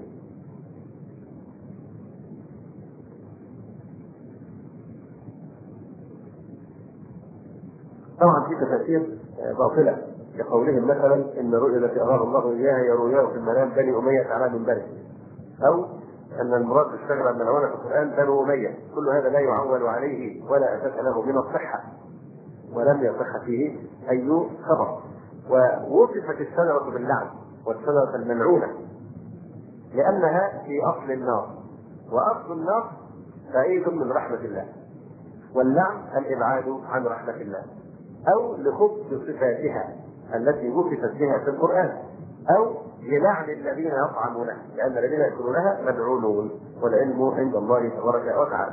طبعا في تفاسير باطلة لقولهم مثلا إن الرؤيا التي أراه الله إياها هي رؤياه في المنام بني أمية على منبره، أو أن المراد بالشجرة الملعونة في القرآن بنو أمية. كل هذا لا يعول عليه ولا أساس له من الصحة ولم يصح فيه أي خبر. ووصفت الشجرة باللعن والشجرة الملعونة لأنها في أصل النار، وأصل النار بعيد من رحمة الله، واللعن الإبعاد عن رحمة الله، أو لخبث صفاتها التي وصفت بها في القرآن، أو للعن الذين يطعمونها، لأن الذين يأكلونها ملعونون والعلم عند الله تبارك وتعالى.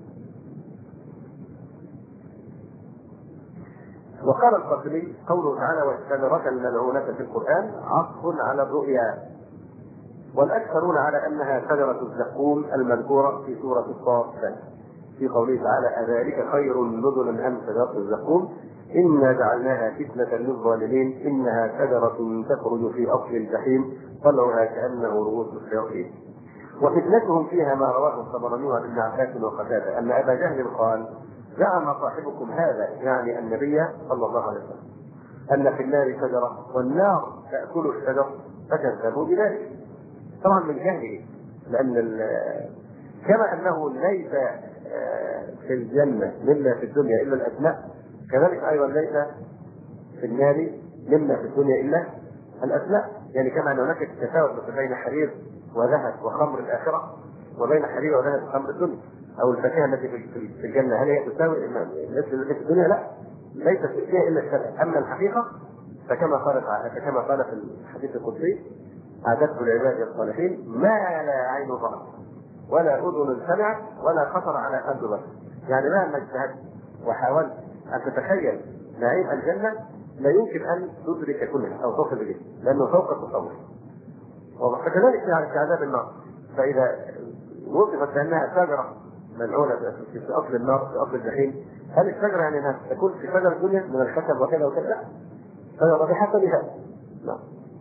وقال القاسمي قوله تعالى والشجرة الملعونة في القرآن عطف على الرؤيا، والأكثرون على أنها شجرة الزقوم المذكورة في سورة الصافات في قوله تعالى أذلك خير نزلا أم شجرة الزقوم إنا جعلناها فتنة للظالمين إنها شجرة تخرج في أصل الجحيم طلعها كأنه رؤوس الشياطين. وفتنتهم فيها ما رواه الطبراني عن ابن عباس وقتادة أن أبا جهل قال زعم صاحبكم هذا يعني النبي صلى الله عليه وسلم أن في النار شجرة والنار تأكل الشجر فكذبوا بذلك، طبعا من جهله، لأن كما أنه ليس في الجنة مما في الدنيا إلا الأسماء، كذلك أيضا ليس في النار مما في الدنيا إلا الأسماء. يعني كما أن هناك تفاوت بين حرير وذهب وخمر الآخرة وبين حرير وذهب وخمر الدنيا، أو الفاكهة التي في الجنة هل هي تساوي التي في الدنيا؟ لا، ليست فيها إلا الشرع. أما الحقيقة فكما قال كما قال في الحديث القدسي أعددت لعبادي الصالحين ما لا عين رأت ولا أذن سمعت ولا خطر على قلب بشر. يعني مهما اجتهدت وحاولت أن تتخيل نعيم الجنة لا يمكن أن تدرك كلها أو تصل إليه لأنه فوق التصور. وكذلك يعني في عذاب النار، فإذا وصفت بأنها شجرة ملعونة في أصل النار في أصل الجحيم هل الشجرة يعني تكون في شجرة الدنيا من الخشب وكذا وكذا؟ لا، شجرة بحسبها. لا.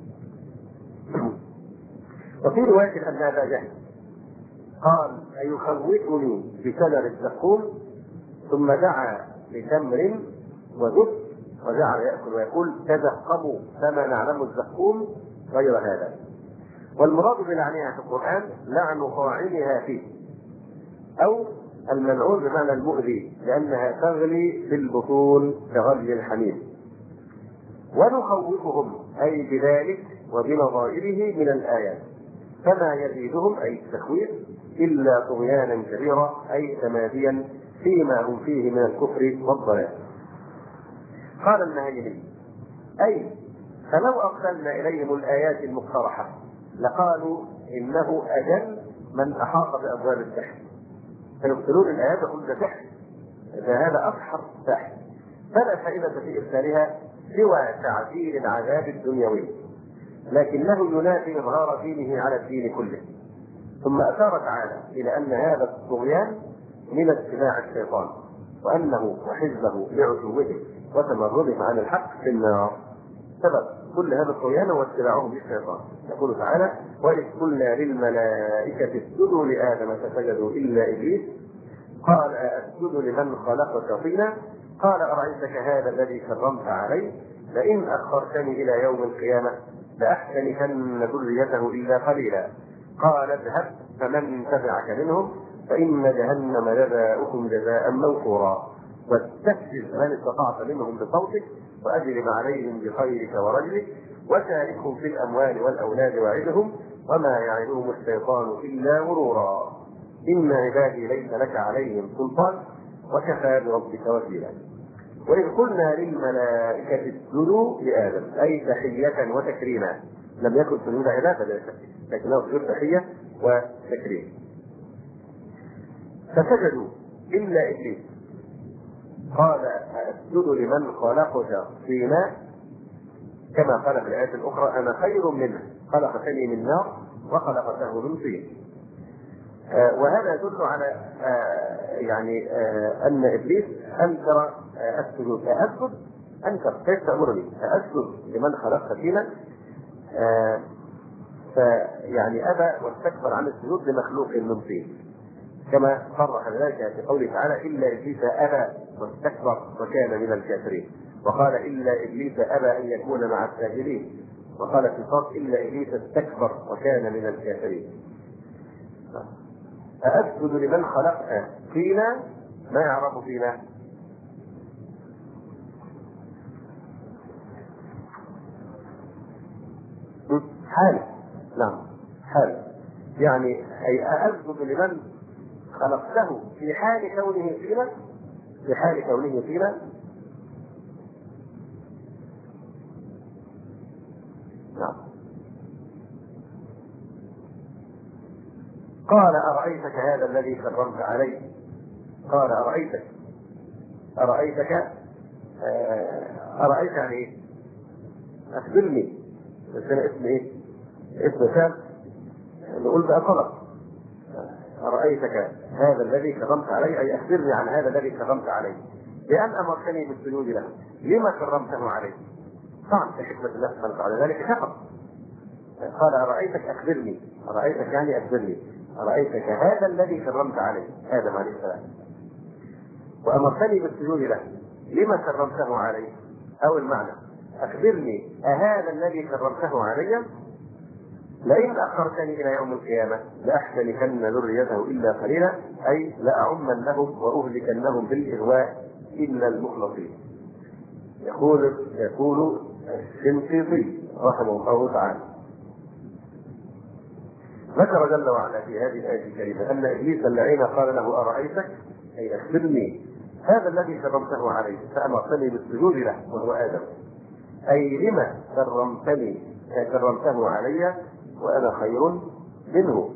وفي رواية أن أبا جهل قال: أيخوفني بشجر الزقوم؟ ثم دعا بتمر وزبد وجعل يأكل ويقول: تزقموا فما نعلم الزقوم غير هذا. والمراد بلعنها في القرآن لعن فاعلها فيه، أو الملعون بمعنى المؤذي، لأنها تغلي في البطون كغلي الحميم. ونخوفهم أي بذلك وبنظائره من الآيات، فما يزيدهم أي التخويف إلا طغيانا كبيرا، أي تماديا فيما هم فيه من الكفر والضلال. قال النهيمي: أي فلو أرسلنا إليهم الآيات المقترحة لقالوا إنه أجل من أحاط بأبواب السحر، فيبطلون الآيات يقول ده سحر، هذا أسحر سحر، فلا فائدة في إرسالها سوى تعجيل العذاب الدنيوي، لكنه ينافي إظهار دينه على الدين كله. ثم أشار تعالى إلى أن هذا الطغيان من اتباع الشيطان، وأنه وحزبه لعتوه وتمردهم عن الحق في النار. سبب كل هذا الطغيان هو اتباعهم للشيطان. يقول تعالى: وإذ قلنا للملائكة اسجدوا لآدم فسجدوا إلا إبليس قال أسجد لمن خلقت طينا قال أرأيتك هذا الذي كرمت عليه لئن أخرتني إلى يوم القيامة لأحتنكن ذريته إلا قليلا قال اذهب فمن تبعك منهم فإن جهنم جزاؤكم جزاء موفورا واستفزز من استطعت منهم بصوتك وأجلب عليهم بخيرك ورجلك وشاركهم في الأموال والأولاد وعدهم وما يعدهم الشيطان إلا غرورا إن عبادي ليس لك عليهم سلطان وكفى بربك وكيلا. وإذ قلنا للملائكة اسجدوا لآدم أي تحية وتكريما، لم يكن سجود عبادة لا شك، لكنه سجود تحية وتكريم. فسجدوا إلا إبليس قال أسجد لمن خلقت طينا، كما قال في الآية الأخرى أنا خير منه خلقتني من نار وخلقته من طين. آه وهذا يدل على آه يعني آه أن إبليس أنكر آه السجود. أسجد أنكر، كيف تأمرني أسجد لمن خلقت طينا؟ آه فيعني أبى واستكبر عن السجود لمخلوق من طين، كما صرح ذلك في قوله تعالى: إلا إبليس أبى واستكبر وكان من الكافرين، وقال: إلا إبليس أبى أن يكون مع الساجدين، وقال في الصف: إلا إبليس استكبر وكان من الكافرين. أأسجد لمن خلق فينا، ما يعرف فينا؟ حال، نعم حال، يعني أي أأسجد لمن خلقته في حال كونه فينا، في حال كونه فينا. نعم. قال أرأيتك هذا الذي كرمت عليه؟ قال أرأيتك أرأيتك أرأيت يعني إيه؟ أخبرني، بس أنا اسم إيه؟ اسم كان نقول بقى طلب. أرأيتك هذا الذي كرمت عليه أي أخبرني عن هذا الذي كرمت عليه، لأن أمرتني بالسجود له، لما كرمته عليه؟ طبعا حكمة الله سبحانه وتعالى ذلك فقط. قال أرأيتك أخبرني، أرأيتك يعني أخبرني، أرأيتك هذا الذي كرمت عليه آدم عليه السلام وأمرتني بالسجود له، لما كرمته عليه؟ أو المعنى أخبرني أهذا الذي كرمته علي لئن أخرتني إلى يوم القيامة لأحتنكن ذريته إلا قليلا، أي لأعمنهم وأهلكنهم بالإغواء إلا المخلصين. يقول يقول الشنقيطي رحمه الله تعالى: ذكر جل وعلا في هذه الآية الكريمة أن إبليس اللعين قال له أرأيتك أي أخبرني هذا الذي كرمته عليه فأمرتني بالسجود له وهو آدم، أي لما كرمتني كرمته علي وأنا خير منه،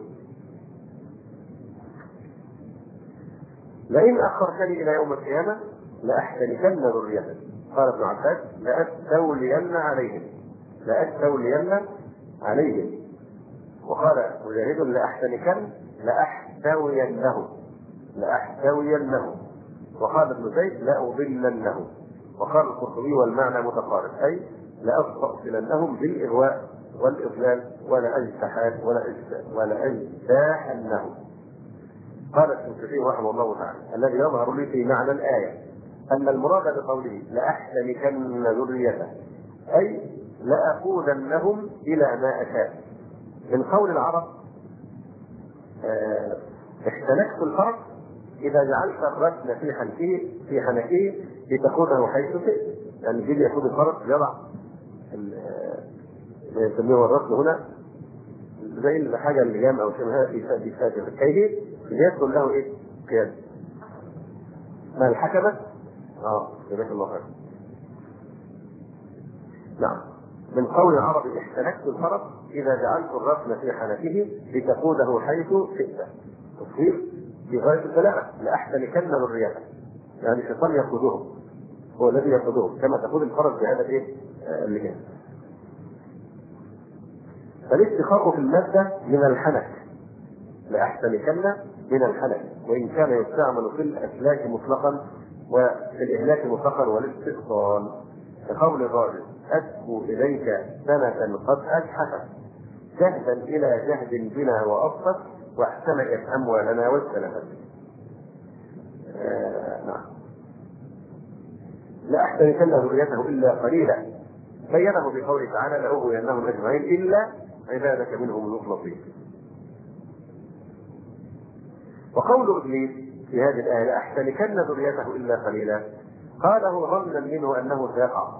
لئن أخرتني إلى يوم القيامة لأحتنكن ذريته. قال ابن عباس: لأستولين عليهم لأستولين عليهم وقال مجاهد: لأحتنكن لأحتوينهم لأحتوينهم وقال ابن زيد لأضلنهم. وقال القرطبي والمعنى متقارب، أي لأستأصلنهم بالإغواء والإضلال ولا أجتحان ولا ولا أجتاحنهم. قال الشنقيطي رحمه الله تعالى: الذي يظهر لي في معنى الآية أن المراد بقوله لأحتنكن ذريته أي لأقودنهم إلى ما أشاء. من قول العرب اه احتنكت الفرس إذا جعلت الرسل في حنكه في حنكه لتقوده حيث شئت. يعني يجي يقود الفرس يضع يسميه الرسل هنا زي الحاجة اللجام أو شبهها في في فاتحة كيه ليدخل له إيه؟ قيادة. ما الحكمة؟ آه جزاك الله خير. نعم. من قول العرب احتنكت الفرس إذا جعلت الرسل في حنكه لتقوده حيث شئت. تصوير في غاية البلاغة. لأحتنكن ذريته. يعني الشيطان يقودهم، هو الذي يقودهم كما تقول الفرس بهذا الايه؟ اللجام. فالاستخاء في المادة من الحنك، لأحتنكن من الحنك، وإن كان يستعمل في الأسلاك مطلقا وفي الإهلاك مطلقا والاستئصال. كقول الراجل أشكو إليك سنة قد أجحفت جهدا إلى جهد بنا وأصفت واحتمكت أموالنا واجتلفت. آه نعم. لا أحتنكن ذريته إلا قليلا، بينه بقوله تعالى لأغوينهم أجمعين إلا عبادك منهم المخلصين. وقول إبليس في هذه الآية لأحتنكن ذريته إلا قليلا قاله ظنا منه أنه سيقع.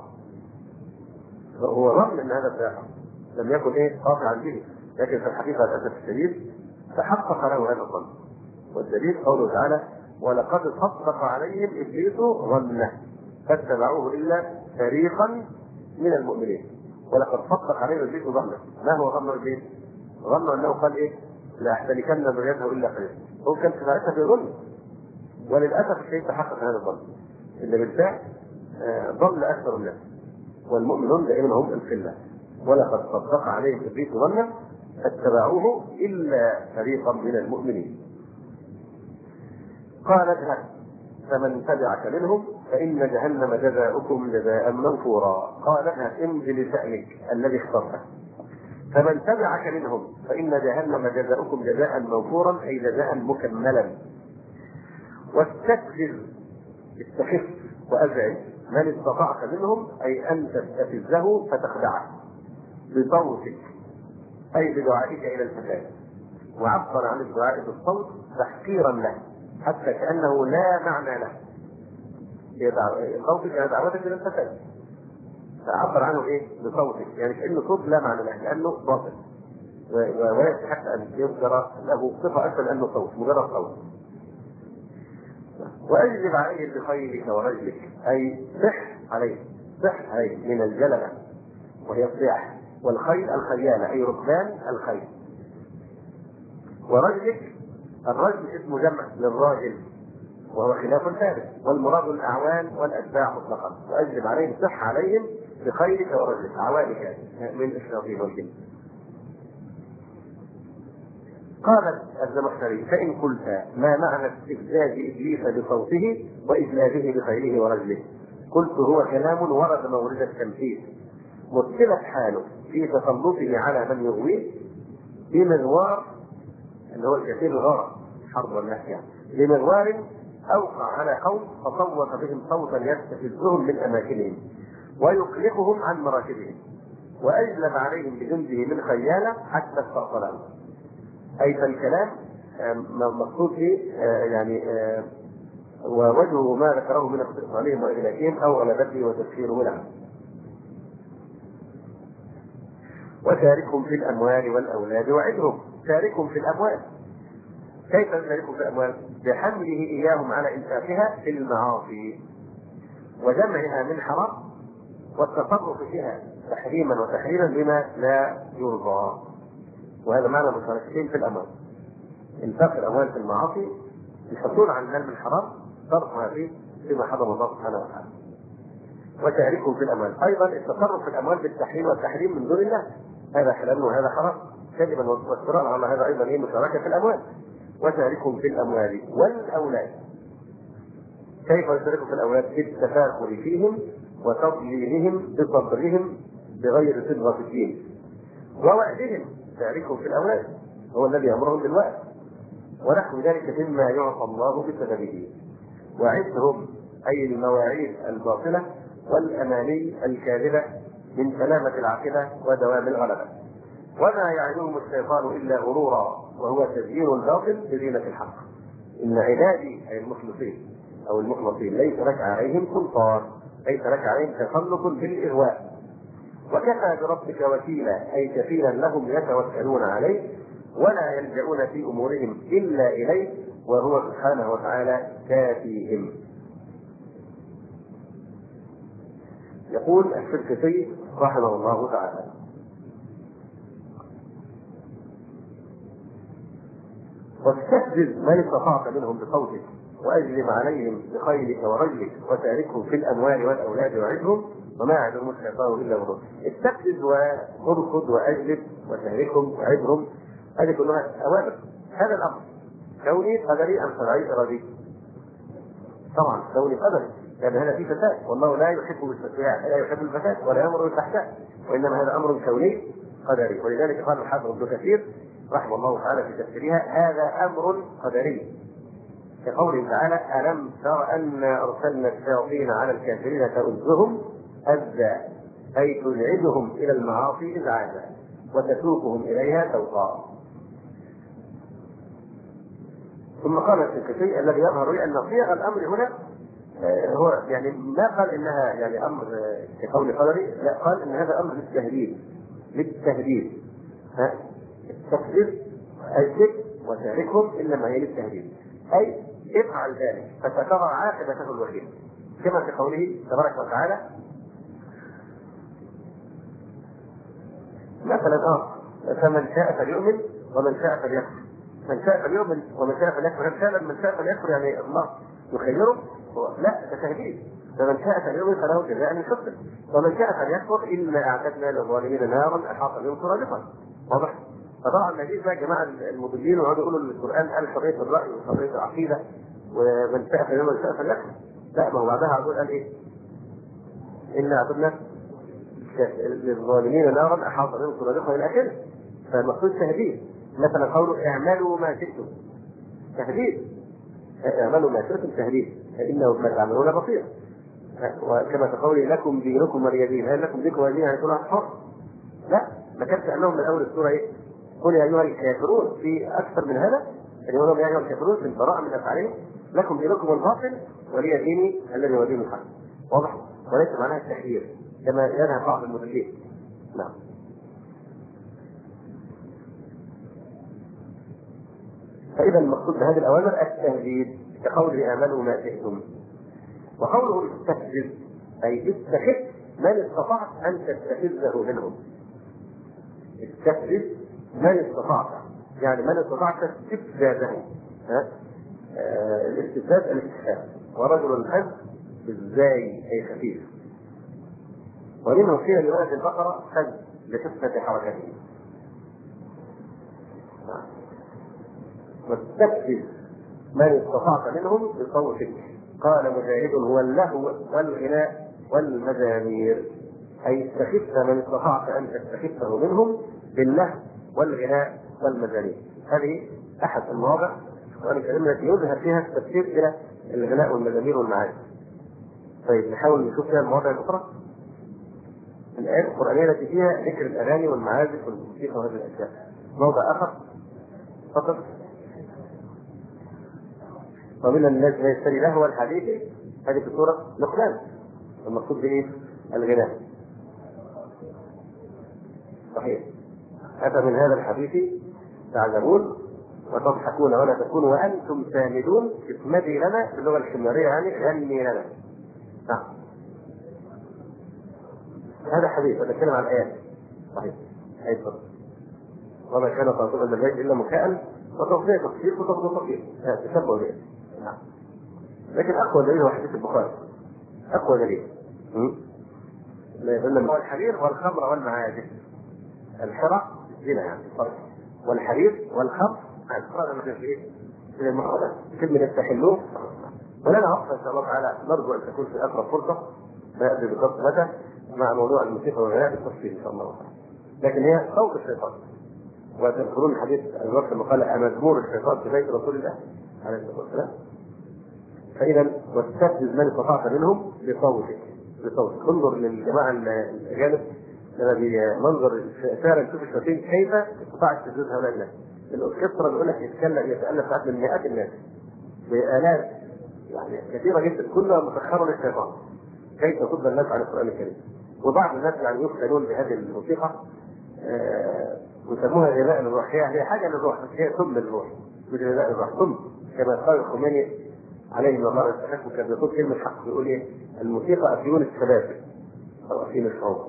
هو ظن أن هذا سيقع، لم يكن إيه قاطعا به، لكن في الحقيقة للأسف الشديد تحقق له هذا الظن. والدليل قوله تعالى ولقد صدق عليهم إبليس ظنه فاتبعوه إلا فريقا من المؤمنين. ولقد صدق عليهم إبليس ظنه. ما هو ظن إبليس؟ ظن أنه قال إيه لأحتنكن ذريته إلا قليلا. هو كان ساعتها في ظن، وللأسف الشيء تحقق هذا الظن. إن بالفعل ضل أكثر الناس، والمؤمنون دائما هم القلة. ولقد صدق عليهم إبليس ظنه فاتبعوه إلا فريقا من المؤمنين. قال اذهب فمن تبعك منهم فإن جهنم جزاؤكم جزاء منصورا. قال اذهب امضي لشأنك الذي اخترته فمن تبعك منهم فإن جهنم جزاؤكم جزاء منصورا أي جزاء مكملا. واستفزز استخف وأزعج من استطعت منهم أي أن تستفزه فتخدعه بصوتك أي بدعائك إلى الفساد. وعبر عن الدعاء بالصوت تحقيرا له حتى كأنه لا معنى له. صوتك هي دعوتك إلى الفساد، فعبر عنه إيه بصوتك، يعني كأنه صوت لا معنى له لأنه باطل، ولا يستحق أن يذكر له صفة أكثر لأنه صوت مجرد صوت. وأجلب عليه بخيلك ورجلك أي صح عليه صح عليه من الجلبة وهي الصياح، والخيل الخيالة أي ركبان الخيل. ورجلك الرجل اسم جمع للراجل وهو خلاف ثابت، والمراد الأعوان والأتباع مطلقا. وأجلب عليهم صح عليهم بخيلك ورجلك عوانك من الشياطين والجن. قالت الزمخشري فإن قلت ما معنى استفزاز إبليس بصوته وإجلابه بخيله ورجله؟ قلت هو كلام ورد مورد التمثيل مثلت حاله في تسلطه على من يغويه بمغوار اللي هو الكثير الغار حرب والنهي يعني بمغوار أوقع على قوم فصوت بهم صوتا يستفزهم من أماكنهم ويقلقهم عن مراكبهم وأجلب عليهم بجنده من خيالة حتى استأصلهم. أي فالكلام مقصود فيه يعني ووجهه ما ذكره من استئصالهم وإهلاكهم أو غلبته وتسخيره لهم. وشاركهم في الأموال والأولاد وعدهم. شاركهم في الأموال. كيف نشاركهم في الأموال؟ بحمله إياهم على إنفاقها في المعاصي وجمعها من حرام والتصرف فيها تحريما وتحريما بما لا يرضى. وهذا معنى مشاركتين في الأموال. إنفاق الأموال في المعاصي الحصول عن المال من حرام صرفها فيه فيما حرم الله سبحانه وتعالى. وشاركهم في الأموال أيضا التصرف في الأموال بالتحليل والتحريم من دون الله، هذا حلال وهذا حرام كذبا وافتراء على هذا أيضا هي مشاركة في الأموال. وشاركهم في الأموال والأولاد كيف يشاركوا في الأولاد؟ بالتفاخر فيهم وتضليلهم بصبرهم بغير صبغة الدين ووعدهم. شاركهم في الأولاد هو الذي يأمرهم بالوعد ونحو ذلك مما يعطى الله بسببه. وعدهم أي المواعيد الباطلة والأماني الكاذبة من سلامة العاقبة ودوام الغلبة. وما يعدهم الشيطان إلا غرورا وهو تزيين الباطل بزينة الحق. إن عبادي أي المخلصين أو المخلصين ليس لك عليهم سلطان، ليس لك عليهم تسلط بالإغواء. وكفى بربك وكيلا أي كفيلا لهم يتوكلون عليه ولا يلجؤون في أمورهم إلا إليه وهو سبحانه وتعالى كافيهم. يقول الشركسي رحمه الله تعالى: واستفزز من استطعت منهم بصوتك واجلب عليهم بخيلك ورجلك وشاركهم في الاموال والاولاد وعدهم وما يعدهم الشيطان الا غرور. استفزز واركض واجلب وشاركهم وعدهم، هذه كلها اوامر. هذا الامر كوني قدري ام شرعي ارادي؟ طبعا كوني قدري، لان هذا فيه فساد والله لا يحب الفساد، لا يحب الفساد ولا يامر بالفحشاء، وانما هذا امر كوني قدري. ولذلك قال الحافظ ابن كثير رحمه الله تعالى في تفسيرها: هذا امر قدري، كقوله تعالى: الم تر انا ارسلنا الشياطين على الكافرين تؤذهم اذى، اي تزعجهم الى المعاصي ازعاجا وتسوقهم اليها سوقا. ثم قال الشيخ الذي يظهر لي ان صيغ الامر هنا هو يعني ما قال انها يعني امر كقول قدري، لا، قال ان هذا امر للتهديد للتهديد التكذيب الذكر وشاركهم انما هي للتهديد، اي افعل ذلك فترى عاقبته الوحيده، كما في قوله تبارك وتعالى مثلا اه فمن شاء فليؤمن ومن شاء فليكفر. من شاء فليؤمن ومن شاء فليكفر، فعلا من شاء فليكفر يعني الله يخيره؟ لا، ده تهديد. فمن شاء فليؤمن فله جزاء من حسن ومن شاء فليكفر انا اعتدنا للظالمين نارا احاط بهم سرادقها. واضح؟ فطبعا ما يجيش بقى جماعه المضلين ويقعدوا يقولوا ان القران قال حريه الراي وحريه العقيده ومن شاء فليؤمن ومن شاء فليكفر. لا، ما هو بعدها هقول قال ايه؟ انا اعتدنا للظالمين نارا احاط بهم سرادقها الى اخره. فالمقصود تهديد. مثلا قوله اعملوا ما شئتم، تهديد. اعملوا ما شئتم تهديد، فانه بما تعملون بصير. وكما تقولي لكم دينكم ولي دين، هل لكم دينكم ولي دين يعني كل واحد حر؟ لا، ما كانش قال لهم من اول السوره ايه؟ قل يا ايها الكافرون. في اكثر من هذا اللي يقول لهم يا ايها الكافرون في البراءه من افعالهم، لكم دينكم الباطل ولي ديني الذي هو دين الحق. واضح؟ وليس معناها التحذير كما يذهب بعض المدلين. نعم. فإذا المقصود بهذه الأوامر التهديد كقوله اعملوا ما شئتم. وقوله استفزز أي استخف من استطعت أن تستفزه منهم. استفزز من استطعت يعني من استطعت استفزازه. ها؟ آه الاستفزاز الاستخفاف، ورجل الحز بالزاي أي خفيف. ومنه قيل لولد البقرة حز لخفة حركته. واستفزز من استطعت منهم بصوتك. قال مجاهد هو اللهو والغناء والمزامير، اي استخف من استطعت ان تستخفه منهم باللهو والغناء والمزامير. هذه احد المواضع القرآن الكريم التي يظهر فيها التفسير الى الغناء والمزامير والمعاني. طيب نحاول نشوف فيها المواضع الاخرى. الآيات القرآنية التي فيها ذكر الاغاني والمعازف والموسيقى وهذه الاشياء. موضع اخر فقط: ومن الناس من يشتري لهو الحديث. هذه في سورة لقمان. المقصود بايه؟ الغناء. صحيح. أتى من هذا الحديث تعجبون وتضحكون ولا تكونوا وأنتم سامدون اسمدي لنا باللغة الحمارية يعني غني لنا. نعم. هذا حديث نتكلم عن آيات. صحيح. أي صدق. وما كان صاحب البيت إلا مكاء وتصفية تصفيق وتصفيق تصفيق. تشبه به. نعم. لكن أقوى دليل هو حديث البخاري. أقوى دليل. لا يدل الحرير والخمر والمعازف. الحرى زنا يعني الفرق. والحرير والخمر الفرق ما في إيه؟ المحاولة كلمة تستحلوه ولنا عقبة إن شاء الله تعالى نرجو أن تكون في أقرب فرصة، لا أدري بالضبط متى، مع موضوع الموسيقى والغناء بالتفصيل إن شاء الله تعالى. لكن هي صوت الشيطان. وتذكرون حديث أبي بكر لما قال أمزمور الشيطان في بيت رسول الله عليه الصلاة والسلام. فإذا واستفزز من استطعت منهم بصوتك بصوتك. انظر للجماعة الأجانب لما بمنظر فعلا تشوف الشياطين كيف استطاع استفزاز هؤلاء الناس. الأوركسترا بيقول لك يتكلم يتألف ساعات من مئات الناس بآلاف يعني كثيرة جدا كلها مسخرة للشيطان كيف تصد الناس عن القرآن الكريم. وبعض الناس يعني يفتنون بهذه الموسيقى ويسموها غذاء للروح. هي حاجة للروح بس هي سم للروح مش غذاء للروح. سم كما قال الخميني عليه الله يستحق كان يقول كلمة حق يقول ايه الموسيقى أفيون الشباب أو أفيون الشعوب.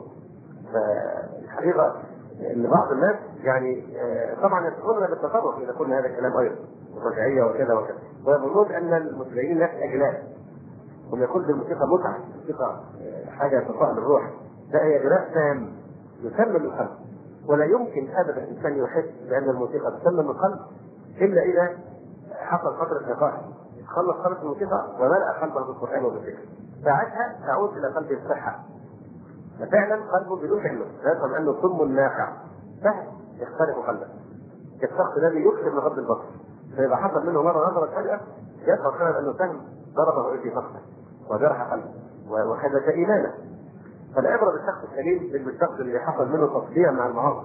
فالحقيقة ان بعض الناس يعني طبعا يدخلون بالتصرف اذا قلنا هذا الكلام ايضا الرجعيه وكذا وكذا ويظنون ان المسلمين ناس اجلاء هم يقول بالموسيقى متعه الموسيقى حاجه تطهر الروح. لا هي اجلاء تام يسمم القلب ولا يمكن ابدا الانسان يحس بان الموسيقى تسمم القلب الا اذا حصل فتره نقاهه خلص خلص الموسيقى وملأ قلبه بالقران وبالذكر ساعتها تعود الى قلب الصحه. ففعلا قلبه بدون علم يفهم انه صم نافع سهل يخترق قلبه كالشخص الذي يكثر من غض البصر فاذا حصل منه مره نظره فجاه يشعر فعلا انه سهم ضربه في فخذه وجرح قلبه وحدث ايمانه. فالعبره بالشخص السليم مش بالشخص اللي حصل منه تصديع مع المعاصي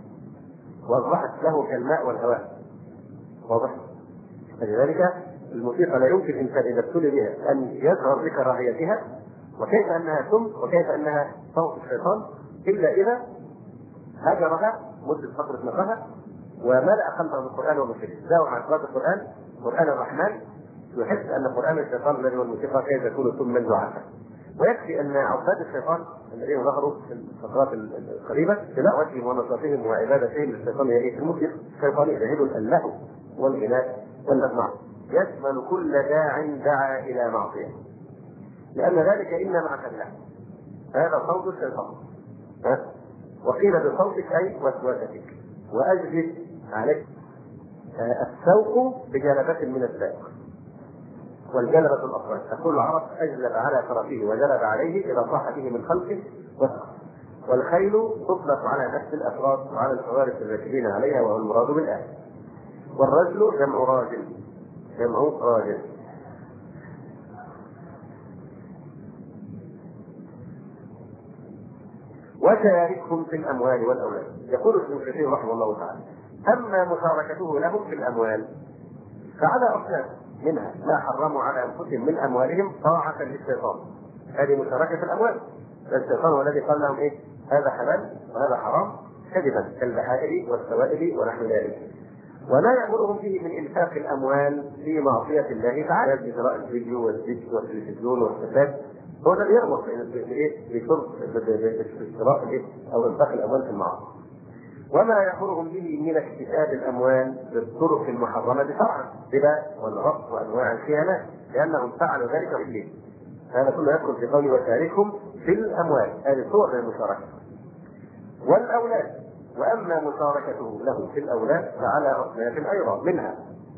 واصبحت له كالماء والهواء. واضح؟ فلذلك الموسيقى لا يمكن الانسان اذا ابتلي بها ان يشعر بكراهيتها وكيف انها سم وكيف انها صوت الشيطان الا اذا هجرها مده فتره نقاهه وملأ قلبه بالقران وبالذكر. داوم على قراءه القران قران الرحمن يحس ان قران الشيطان الذي هو الموسيقى كيف يكون سما دعاء. ويكفي ان عباد الشيطان الذين ظهروا في الفترات القريبه تلاوتهم ونشاطهم وعبادتهم للشيطان هي في الموسيقى الشيطاني يذهب اللهو والغناء والمسمع يشمل كل داع دعا الى معصيه لان ذلك انما عسى هذا صوت الشيطان. وقيل بصوتك اي وسوستك واجلب عليك السوق بجلبة من السائق والجلبة الأصوات. تقول العرب أجلب على فرسه وجلب عليه إذا صاح به من خلقه وسق. والخيل تطلق على نفس الأفراد وعلى الفوارس الراكبين عليها وهو المراد بالآية. والرجل جمع راجل جمع راجل. وشاركهم في الأموال والأولاد. يقول ابن كثير رحمه الله تعالى أما مشاركته لهم في الأموال فعلى أصناف منها ما حرموا على أنفسهم من أموالهم طاعة للشيطان. هذه مشاركة الأموال. الشيطان هو الذي قال لهم إيه هذا حلال وهذا حرام كذبا كالبحائر والسوائل ونحو ذلك. وما يأمرهم به من إنفاق الأموال في معصية الله تعالى بشراء الفيديو والديك والتلفزيون والفساد هو الذي يأمر بشرب بشراء أو إنفاق الأموال في المعاصي. وما يأمرهم به من اكتساب الأموال بالطرق المحرمة شرعا ربا والغصب وأنواع الخيانات لأنهم فعلوا ذلك بالليل. هذا كله يدخل في قول وشاركهم في الأموال. هذه صور من المشاركة. والأولاد وأما مشاركته لهم في الأولاد فعلى أصناف أيضا منها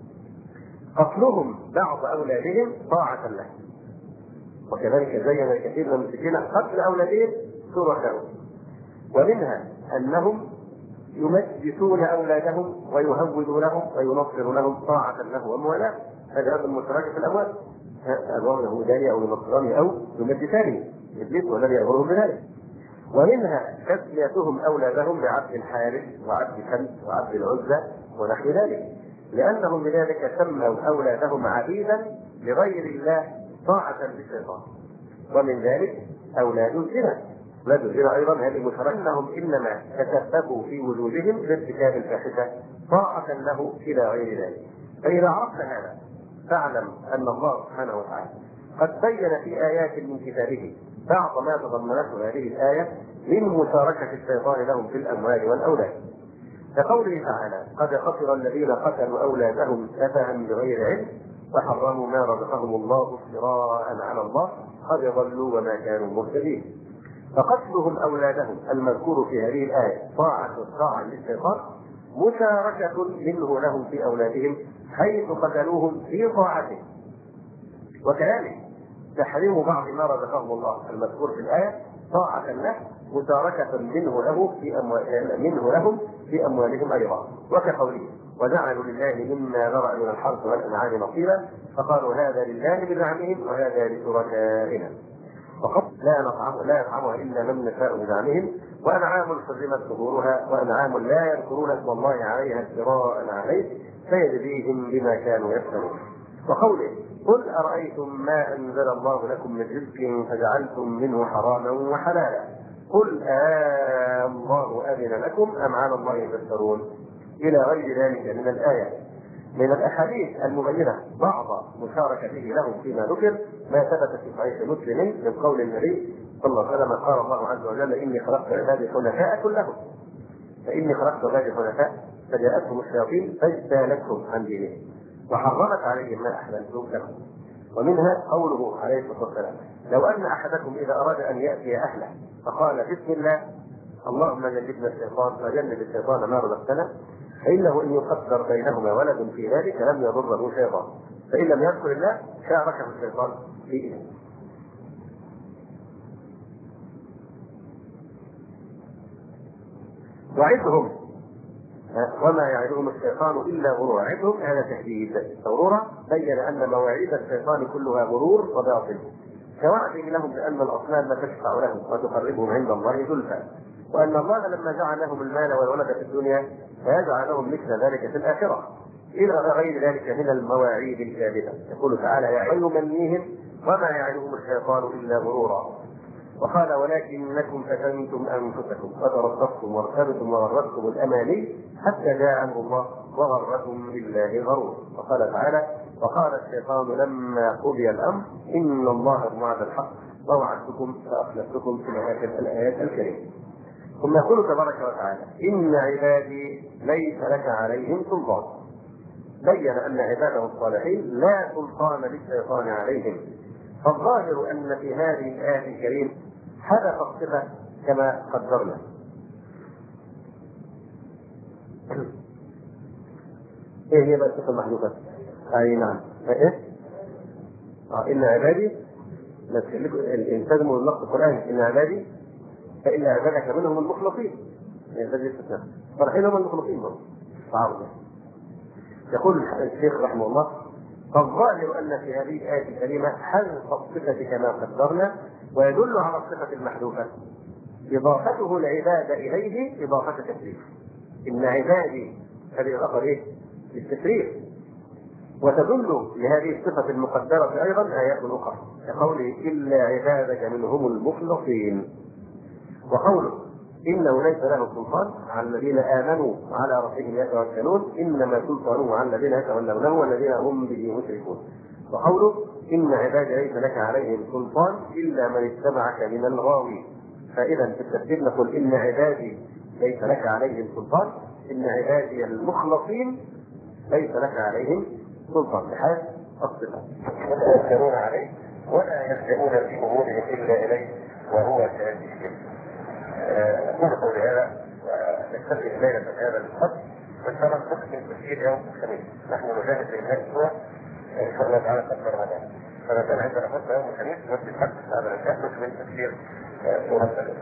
قتلهم بعض أولادهم طاعة له وكذلك زين الكثير من المسلمين قتل أولادهم شركاء. ومنها أنهم يمجسون أولادهم ويهودونهم وينصر لهم طاعة له وموالاه. هذا من مشاركة في الأموال. أبوه يهوداني أو ينصراني أو يمجساني إبليس والذي يأمرهم بذلك. ومنها تسميتهم أولادهم بعبد الحارث وعبد كلب وعبد العزى ونحو ذلك لأنهم بذلك سموا أولادهم عبيدا لغير الله طاعة للشيطان. ومن ذلك أولاد الزنا. أولاد الزنا أيضا هذه مشاركة أنهم إنما تسببوا في وجودهم بارتكاب الفاحشة طاعة له إلى غير ذلك. فإذا عرفت هذا فاعلم أن الله سبحانه وتعالى قد بين في آيات من كتابه بعض ما تضمنته هذه الآية من مشاركة الشيطان لهم في الأموال والأولاد. كقوله تعالى قد خسر الذين قتلوا أولادهم سفها بغير علم وحرموا ما رزقهم الله افتراء على الله قد ضلوا وما كانوا مهتدين. فقتلهم أولادهم المذكور في هذه الآية طاعة طاعة للشيطان مشاركة منه لهم في أولادهم حيث قتلوهم في طاعته وكذلك تحريم بعض ما رزقه الله المذكور في الآية طاعة له مشاركة منه له في أموال منه لهم في أموالهم أيضا، وكقوله وجعلوا لله مما ذرأ من الحرث والأنعام نصيبا فقالوا هذا لله بزعمهم وهذا لشركائنا وقد لا نطعم لا يطعمها إلا من نشاء بزعمهم وأنعام حرمت ظهورها وأنعام لا يذكرون اسم الله عليها افتراء عليه فيجزيهم بما كانوا يفترون. وقوله قل أرأيتم ما أنزل الله لكم من رزق فجعلتم منه حراما وحلالا قل آه الله أذن لكم أم على الله تفترون إلى غير ذلك من الآية. من الأحاديث المبينة بعض مشاركته لهم فيما ذكر ما ثبت في صحيح مسلم من قول النبي صلى الله عليه وسلم قال الله عز وجل إني خلقت عبادي حنفاء كلهم فإني خلقت عبادي حنفاء فجاءتهم الشياطين فاجتالتهم عن دينهم وحرمت عليهم ما أحللتم لهم. ومنها قوله عليه الصلاة والسلام لو أن أحدكم إذا أراد أن يأتي أهله فقال بسم الله اللهم جنبنا الشيطان وجنب الشيطان ما رزقتنا فإنه إن يقدر بينهما ولد في ذلك لم يضره شيطان فإن لم يذكر الله شاركه الشيطان في إذنه. وعدهم وما يعدهم الشيطان إلا غرورا عدهم هذا تهديد غرورا بين أن مواعيد الشيطان كلها غرور وباطل كوعده لهم بأن الأصنام لا تشفع لهم وتقربهم عند الله زلفى وأن الله لما جعل لهم المال والولد في الدنيا فيجعل لهم مثل ذلك في الآخرة إلى غير ذلك من المواعيد الكاذبة. يقول تعالى يعلمنيهم وما يعلمهم الشيطان إلا غرورا. وقال ولكنكم فتنتم أنفسكم وتربصتم وارتبتم وغرتكم الأماني حتى جاء أمر الله وغركم بالله غرور. وقال تعالى وقال الشيطان لما قضي الأمر إن الله وعد الحق ووعدتكم فأخلفتكم في آخر الآيات الكريمة. ثم يقول تبارك وتعالى إن عبادي ليس لك عليهم سلطان بين أن عباده الصالحين لا سلطان للشيطان عليهم. فالظاهر أن في هذه الآية الكريمة حدث الصفة كما قدرنا. ايه هي بقى الصفة المحذوفة؟ اي نعم ايه؟ اه ان عبادي الانسان من النقد القرآني ان عبادي فإن عبادك منهم المخلصين هذا الاستثناء فرحين هم المخلصين برضه تعرض. يقول الشيخ رحمه الله فالظاهر أن في هذه الآية الكريمة حذف الصفة كما قدرنا ويدل على الصفة المحذوفة إضافته العبادة إليه إضافة تشريف. إن عبادي هذه الأخر إيه؟ للتشريف. وتدل لهذه الصفة المقدرة أيضا آيات أخرى كقوله إلا عبادك منهم المخلصين وقوله إنه ليس له سلطان على الذين آمنوا على ربهم يتوكلون إنما سلطانه على الذين يتولونه والذين هم به مشركون. وقوله إن عبادي ليس لك عليهم سلطان إلا من اتبعك من الغاوين. فإذا في التفسير نقول إن عبادي ليس لك عليهم سلطان إن عبادي المخلصين ليس لك عليهم سلطان بحال الصفة يتوكلون عليه ولا يلجؤون في أمورهم إلا إليه وهو شافيهم. نقول هذا ونكتفي الليلة هذا الحد وإن شاء الله نكمل تفسير يوم الخميس. نحن نجاهد في هذا الأسبوع إن شاء الله تعالى قبل رمضان فنحن عندنا حتى يوم الخميس نبدأ الحد هذا الأسبوع نكمل تفسير سورة